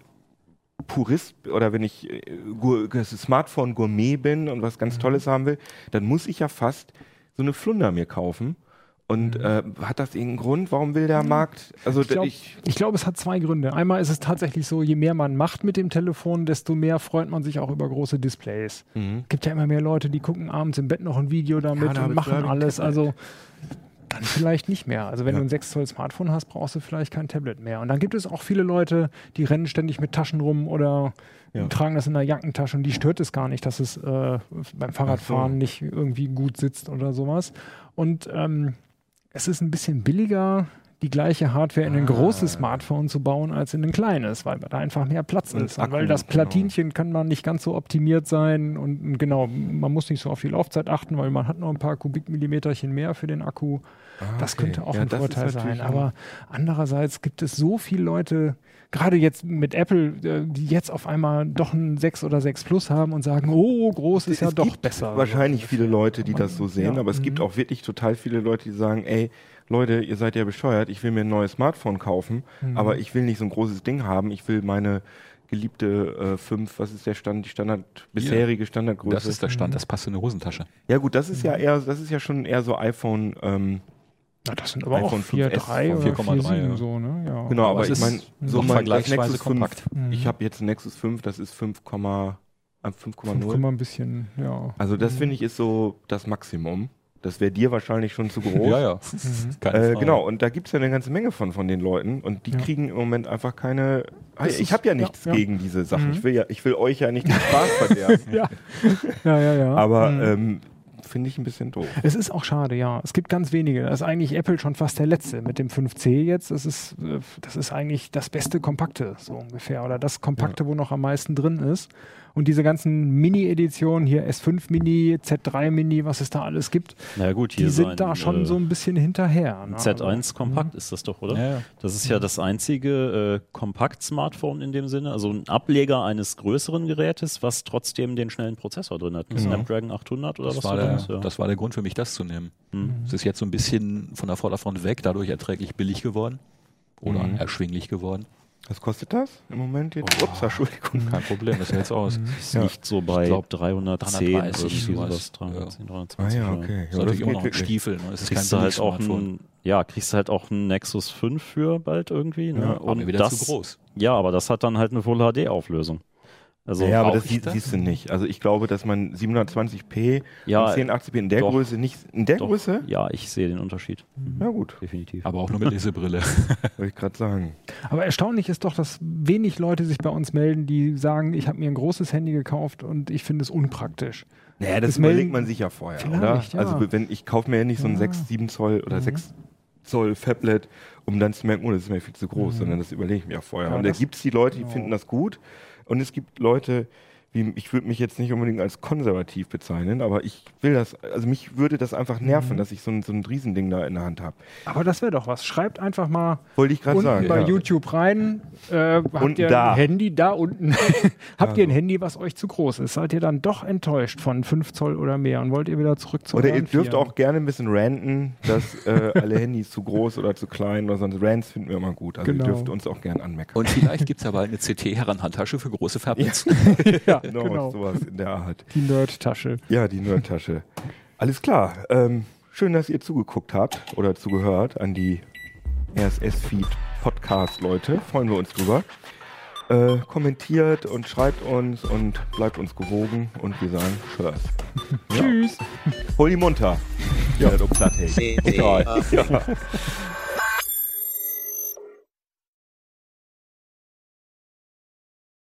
[SPEAKER 1] Purist oder wenn ich äh, Gu- das Smartphone Gourmet bin und was ganz Tolles haben will, dann muss ich ja fast so eine Flunder mir kaufen. Und äh, hat das irgendeinen Grund? Warum will der Markt? Also
[SPEAKER 5] Ich glaube,
[SPEAKER 1] ich,
[SPEAKER 5] ich glaub, es hat zwei Gründe. Einmal ist es tatsächlich so, je mehr man macht mit dem Telefon, desto mehr freut man sich auch über große Displays.
[SPEAKER 1] Mhm.
[SPEAKER 5] Es gibt ja immer mehr Leute, die gucken abends im Bett noch ein Video damit
[SPEAKER 1] Ja, da
[SPEAKER 5] und
[SPEAKER 1] bist
[SPEAKER 5] machen
[SPEAKER 1] du halt
[SPEAKER 5] alles.
[SPEAKER 1] Tablet.
[SPEAKER 5] Also dann vielleicht nicht mehr. Also wenn
[SPEAKER 1] Ja.
[SPEAKER 5] du ein sechs Zoll Smartphone hast, brauchst du vielleicht kein Tablet mehr. Und dann gibt es auch viele Leute, die rennen ständig mit Taschen rum oder
[SPEAKER 1] Ja.
[SPEAKER 5] tragen das in der Jackentasche und die stört es gar nicht, dass es äh, beim Fahrradfahren
[SPEAKER 1] Ach so.
[SPEAKER 5] nicht irgendwie gut sitzt oder sowas. Und ähm, es ist ein bisschen billiger, die gleiche Hardware in ein
[SPEAKER 1] Ah.
[SPEAKER 5] großes Smartphone zu bauen, als in ein kleines, weil da einfach mehr Platz
[SPEAKER 1] Und
[SPEAKER 5] ist. Und
[SPEAKER 1] Akku,
[SPEAKER 5] weil das
[SPEAKER 1] genau.
[SPEAKER 5] Platinchen kann man nicht ganz so optimiert sein und und genau, man muss nicht so auf die Laufzeit achten, weil man hat noch ein paar Kubikmillimeterchen mehr für den Akku.
[SPEAKER 1] Ah,
[SPEAKER 5] Das
[SPEAKER 1] okay.
[SPEAKER 5] könnte auch
[SPEAKER 1] Ja,
[SPEAKER 5] ein
[SPEAKER 1] das ist
[SPEAKER 5] Vorteil
[SPEAKER 1] natürlich
[SPEAKER 5] sein.
[SPEAKER 1] ein-
[SPEAKER 5] Aber andererseits gibt es so viele Leute, gerade jetzt mit Apple, äh, die jetzt auf einmal doch ein sechs oder sechs Plus haben und sagen, oh, groß ist ja
[SPEAKER 1] es
[SPEAKER 5] doch
[SPEAKER 1] gibt
[SPEAKER 5] besser.
[SPEAKER 1] wahrscheinlich viele Leute, die das so sehen,
[SPEAKER 5] Ja.
[SPEAKER 1] aber es gibt
[SPEAKER 5] Mhm.
[SPEAKER 1] auch wirklich total viele Leute, die sagen, ey, Leute, ihr seid ja bescheuert, ich will mir ein neues Smartphone kaufen,
[SPEAKER 5] Mhm.
[SPEAKER 1] aber ich will nicht so ein großes Ding haben, ich will meine geliebte äh, fünf, was ist der Stand, die Standard, bisherige Standardgröße.
[SPEAKER 4] Das ist der Stand, das passt in eine Hosentasche.
[SPEAKER 1] ja gut, das ist ja eher, das ist ja schon eher so iPhone, ähm,
[SPEAKER 5] Ja, das sind aber
[SPEAKER 1] iPhone
[SPEAKER 5] auch vier Komma drei
[SPEAKER 1] fünf S,
[SPEAKER 5] oder
[SPEAKER 4] vier Komma drei,
[SPEAKER 5] vier Komma sieben
[SPEAKER 4] ja.
[SPEAKER 5] so, ne? Ja.
[SPEAKER 1] genau, aber
[SPEAKER 4] es
[SPEAKER 1] ich
[SPEAKER 4] ist
[SPEAKER 1] meine, so
[SPEAKER 4] noch
[SPEAKER 1] mein das
[SPEAKER 4] vergleichsweise
[SPEAKER 1] Nexus fünf,
[SPEAKER 4] kompakt.
[SPEAKER 5] Mhm.
[SPEAKER 1] ich habe jetzt ein Nexus fünf, das ist fünf, äh, fünf Komma
[SPEAKER 5] fünf
[SPEAKER 1] null.
[SPEAKER 5] Komma ein bisschen, ja.
[SPEAKER 1] Also das finde ich ist so das Maximum. Das wäre dir wahrscheinlich schon zu groß.
[SPEAKER 4] Ja, ja.
[SPEAKER 5] Mhm.
[SPEAKER 4] Keine
[SPEAKER 1] Äh,
[SPEAKER 4] Frage.
[SPEAKER 1] genau, und da gibt es ja eine ganze Menge von, von den Leuten und die
[SPEAKER 5] Ja.
[SPEAKER 1] kriegen im Moment einfach keine.
[SPEAKER 5] Das
[SPEAKER 1] ich
[SPEAKER 5] ist-
[SPEAKER 1] habe ja
[SPEAKER 5] ja,
[SPEAKER 1] nichts
[SPEAKER 5] ja.
[SPEAKER 1] gegen diese Sachen.
[SPEAKER 5] Mhm.
[SPEAKER 1] Ich will ja, ich will euch ja nicht den Spaß verderben.
[SPEAKER 5] Ja. ja, ja, ja.
[SPEAKER 1] Aber
[SPEAKER 5] Mhm.
[SPEAKER 1] ähm, finde ich ein bisschen doof.
[SPEAKER 5] Es ist auch schade, ja. Es gibt ganz wenige. Da ist eigentlich Apple schon fast der Letzte mit dem fünf C jetzt. Das ist, äh, das ist eigentlich das beste Kompakte, so ungefähr. Oder das Kompakte, wo noch am meisten drin ist. Und diese ganzen Mini-Editionen, hier S fünf Mini, Z drei Mini, was es da alles gibt,
[SPEAKER 3] Na gut,
[SPEAKER 5] die
[SPEAKER 3] hier
[SPEAKER 5] sind
[SPEAKER 3] sein,
[SPEAKER 5] da schon
[SPEAKER 3] äh,
[SPEAKER 5] so ein bisschen hinterher. Ne?
[SPEAKER 3] Z eins
[SPEAKER 5] Also,
[SPEAKER 3] Kompakt ist das doch, oder?
[SPEAKER 4] Ja, ja.
[SPEAKER 3] Das ist ja das einzige äh, Kompakt-Smartphone in dem Sinne, also ein Ableger eines größeren Gerätes, was trotzdem den schnellen Prozessor drin hat. Ein
[SPEAKER 1] Genau.
[SPEAKER 3] Snapdragon achthundert oder
[SPEAKER 4] Das
[SPEAKER 3] was
[SPEAKER 4] war,
[SPEAKER 3] du
[SPEAKER 4] der,
[SPEAKER 3] meinst, ja.
[SPEAKER 4] das war der Grund für mich, das zu nehmen.
[SPEAKER 3] Hm.
[SPEAKER 4] Es ist jetzt so ein bisschen von der Vorderfront weg, dadurch erträglich billig geworden. Oder
[SPEAKER 1] Mhm.
[SPEAKER 4] erschwinglich geworden.
[SPEAKER 1] Was kostet das im Moment jetzt? Ups, Entschuldigung.
[SPEAKER 4] Kein Problem, das hält's aus.
[SPEAKER 3] Das
[SPEAKER 1] Ja.
[SPEAKER 3] liegt so bei
[SPEAKER 4] Ich glaub,
[SPEAKER 3] dreihundertzehn
[SPEAKER 4] dreihundertdeißig,
[SPEAKER 3] irgendwie
[SPEAKER 4] sowas.
[SPEAKER 3] sowas. dreihundertzehn,
[SPEAKER 1] Ah
[SPEAKER 3] dreihundertzwanzig.
[SPEAKER 1] ja,
[SPEAKER 3] ja.
[SPEAKER 1] okay.
[SPEAKER 4] Das
[SPEAKER 1] Ja,
[SPEAKER 4] ist natürlich immer noch ein
[SPEAKER 1] wirklich.
[SPEAKER 4] Stiefel. Ne? Es ist
[SPEAKER 3] Kriegst
[SPEAKER 4] kein
[SPEAKER 3] du halt auch
[SPEAKER 4] Billig-Smartphone.
[SPEAKER 3] ein, ja, kriegst du halt auch ein Nexus fünf für bald irgendwie. Ne?
[SPEAKER 1] Ja,
[SPEAKER 4] Aber
[SPEAKER 3] Und
[SPEAKER 4] wieder
[SPEAKER 3] das,
[SPEAKER 4] zu groß.
[SPEAKER 3] Ja, aber das hat dann halt eine Full H D-Auflösung. Also
[SPEAKER 1] ja, aber
[SPEAKER 4] brauch
[SPEAKER 1] das,
[SPEAKER 4] ich
[SPEAKER 1] sie,
[SPEAKER 4] das?
[SPEAKER 1] siehst du nicht. Also ich glaube, dass man siebenhundertzwanzig p
[SPEAKER 3] Ja,
[SPEAKER 1] und zehnhundertachtzig p in der
[SPEAKER 3] doch.
[SPEAKER 1] Größe nicht. In der
[SPEAKER 3] doch,
[SPEAKER 1] Größe?
[SPEAKER 3] ja, ich sehe den Unterschied.
[SPEAKER 1] Ja gut,
[SPEAKER 3] Definitiv.
[SPEAKER 4] Aber auch nur mit Lesebrille.
[SPEAKER 1] wollte ich gerade sagen.
[SPEAKER 5] Aber erstaunlich ist doch, dass wenig Leute sich bei uns melden, die sagen, ich habe mir ein großes Handy gekauft und ich finde es unpraktisch.
[SPEAKER 1] Naja, das
[SPEAKER 5] Das
[SPEAKER 1] überlegt
[SPEAKER 5] melden-
[SPEAKER 1] man sich ja vorher,
[SPEAKER 5] Vielleicht,
[SPEAKER 1] oder?
[SPEAKER 5] ja.
[SPEAKER 1] Also wenn ich kaufe mir ja nicht so ein
[SPEAKER 5] Ja.
[SPEAKER 1] sechs, sieben Zoll oder
[SPEAKER 5] Mhm.
[SPEAKER 1] sechs Zoll Phablet, um dann zu merken, oh, das ist mir viel zu groß,
[SPEAKER 5] Mhm.
[SPEAKER 1] sondern das überlege ich mir ja vorher.
[SPEAKER 5] Ja,
[SPEAKER 1] und da
[SPEAKER 5] das-
[SPEAKER 1] gibt es die Leute, die
[SPEAKER 5] genau.
[SPEAKER 1] finden das gut und es gibt Leute, wie, ich würde mich jetzt nicht unbedingt als konservativ bezeichnen, aber ich will das, also mich würde das einfach nerven,
[SPEAKER 5] Mhm.
[SPEAKER 1] dass ich so ein, so ein Riesending da in der Hand habe.
[SPEAKER 5] Aber das wäre doch was. Schreibt einfach mal
[SPEAKER 1] Wollte ich gerade
[SPEAKER 5] unten
[SPEAKER 1] sagen.
[SPEAKER 5] bei
[SPEAKER 1] ja.
[SPEAKER 5] YouTube rein. Äh, habt
[SPEAKER 1] Unten
[SPEAKER 5] ihr
[SPEAKER 1] da.
[SPEAKER 5] ein Handy da unten? habt ihr ein
[SPEAKER 1] Also.
[SPEAKER 5] Handy, was euch zu groß ist? Seid ihr dann doch enttäuscht von fünf Zoll oder mehr und wollt ihr wieder zurück zu
[SPEAKER 1] Oder ihr
[SPEAKER 5] euren
[SPEAKER 1] dürft
[SPEAKER 5] Vieren?
[SPEAKER 1] auch gerne ein bisschen ranten, dass äh, alle Handys zu groß oder zu klein oder sonst. Rants finden wir immer gut. Also
[SPEAKER 5] Genau.
[SPEAKER 1] ihr dürft uns auch gerne anmeckern.
[SPEAKER 4] Und vielleicht gibt es ja bald eine C T-Herrenhandtasche für große Phablets.
[SPEAKER 5] ja,
[SPEAKER 1] genau,
[SPEAKER 5] genau.
[SPEAKER 1] sowas in der Art.
[SPEAKER 5] Die Nerd-Tasche.
[SPEAKER 1] Ja, die Nerdtasche. Alles klar. Ähm, schön, dass ihr zugeguckt habt oder zugehört an die R S S-Feed Podcast-Leute. Freuen wir uns drüber. Äh, kommentiert und schreibt uns und bleibt uns gewogen und wir sagen Tschüss.
[SPEAKER 5] Tschüss.
[SPEAKER 1] Hol die munter. Ja, du Platte.
[SPEAKER 2] C T
[SPEAKER 1] Ja.
[SPEAKER 2] Uplink.
[SPEAKER 1] Ja.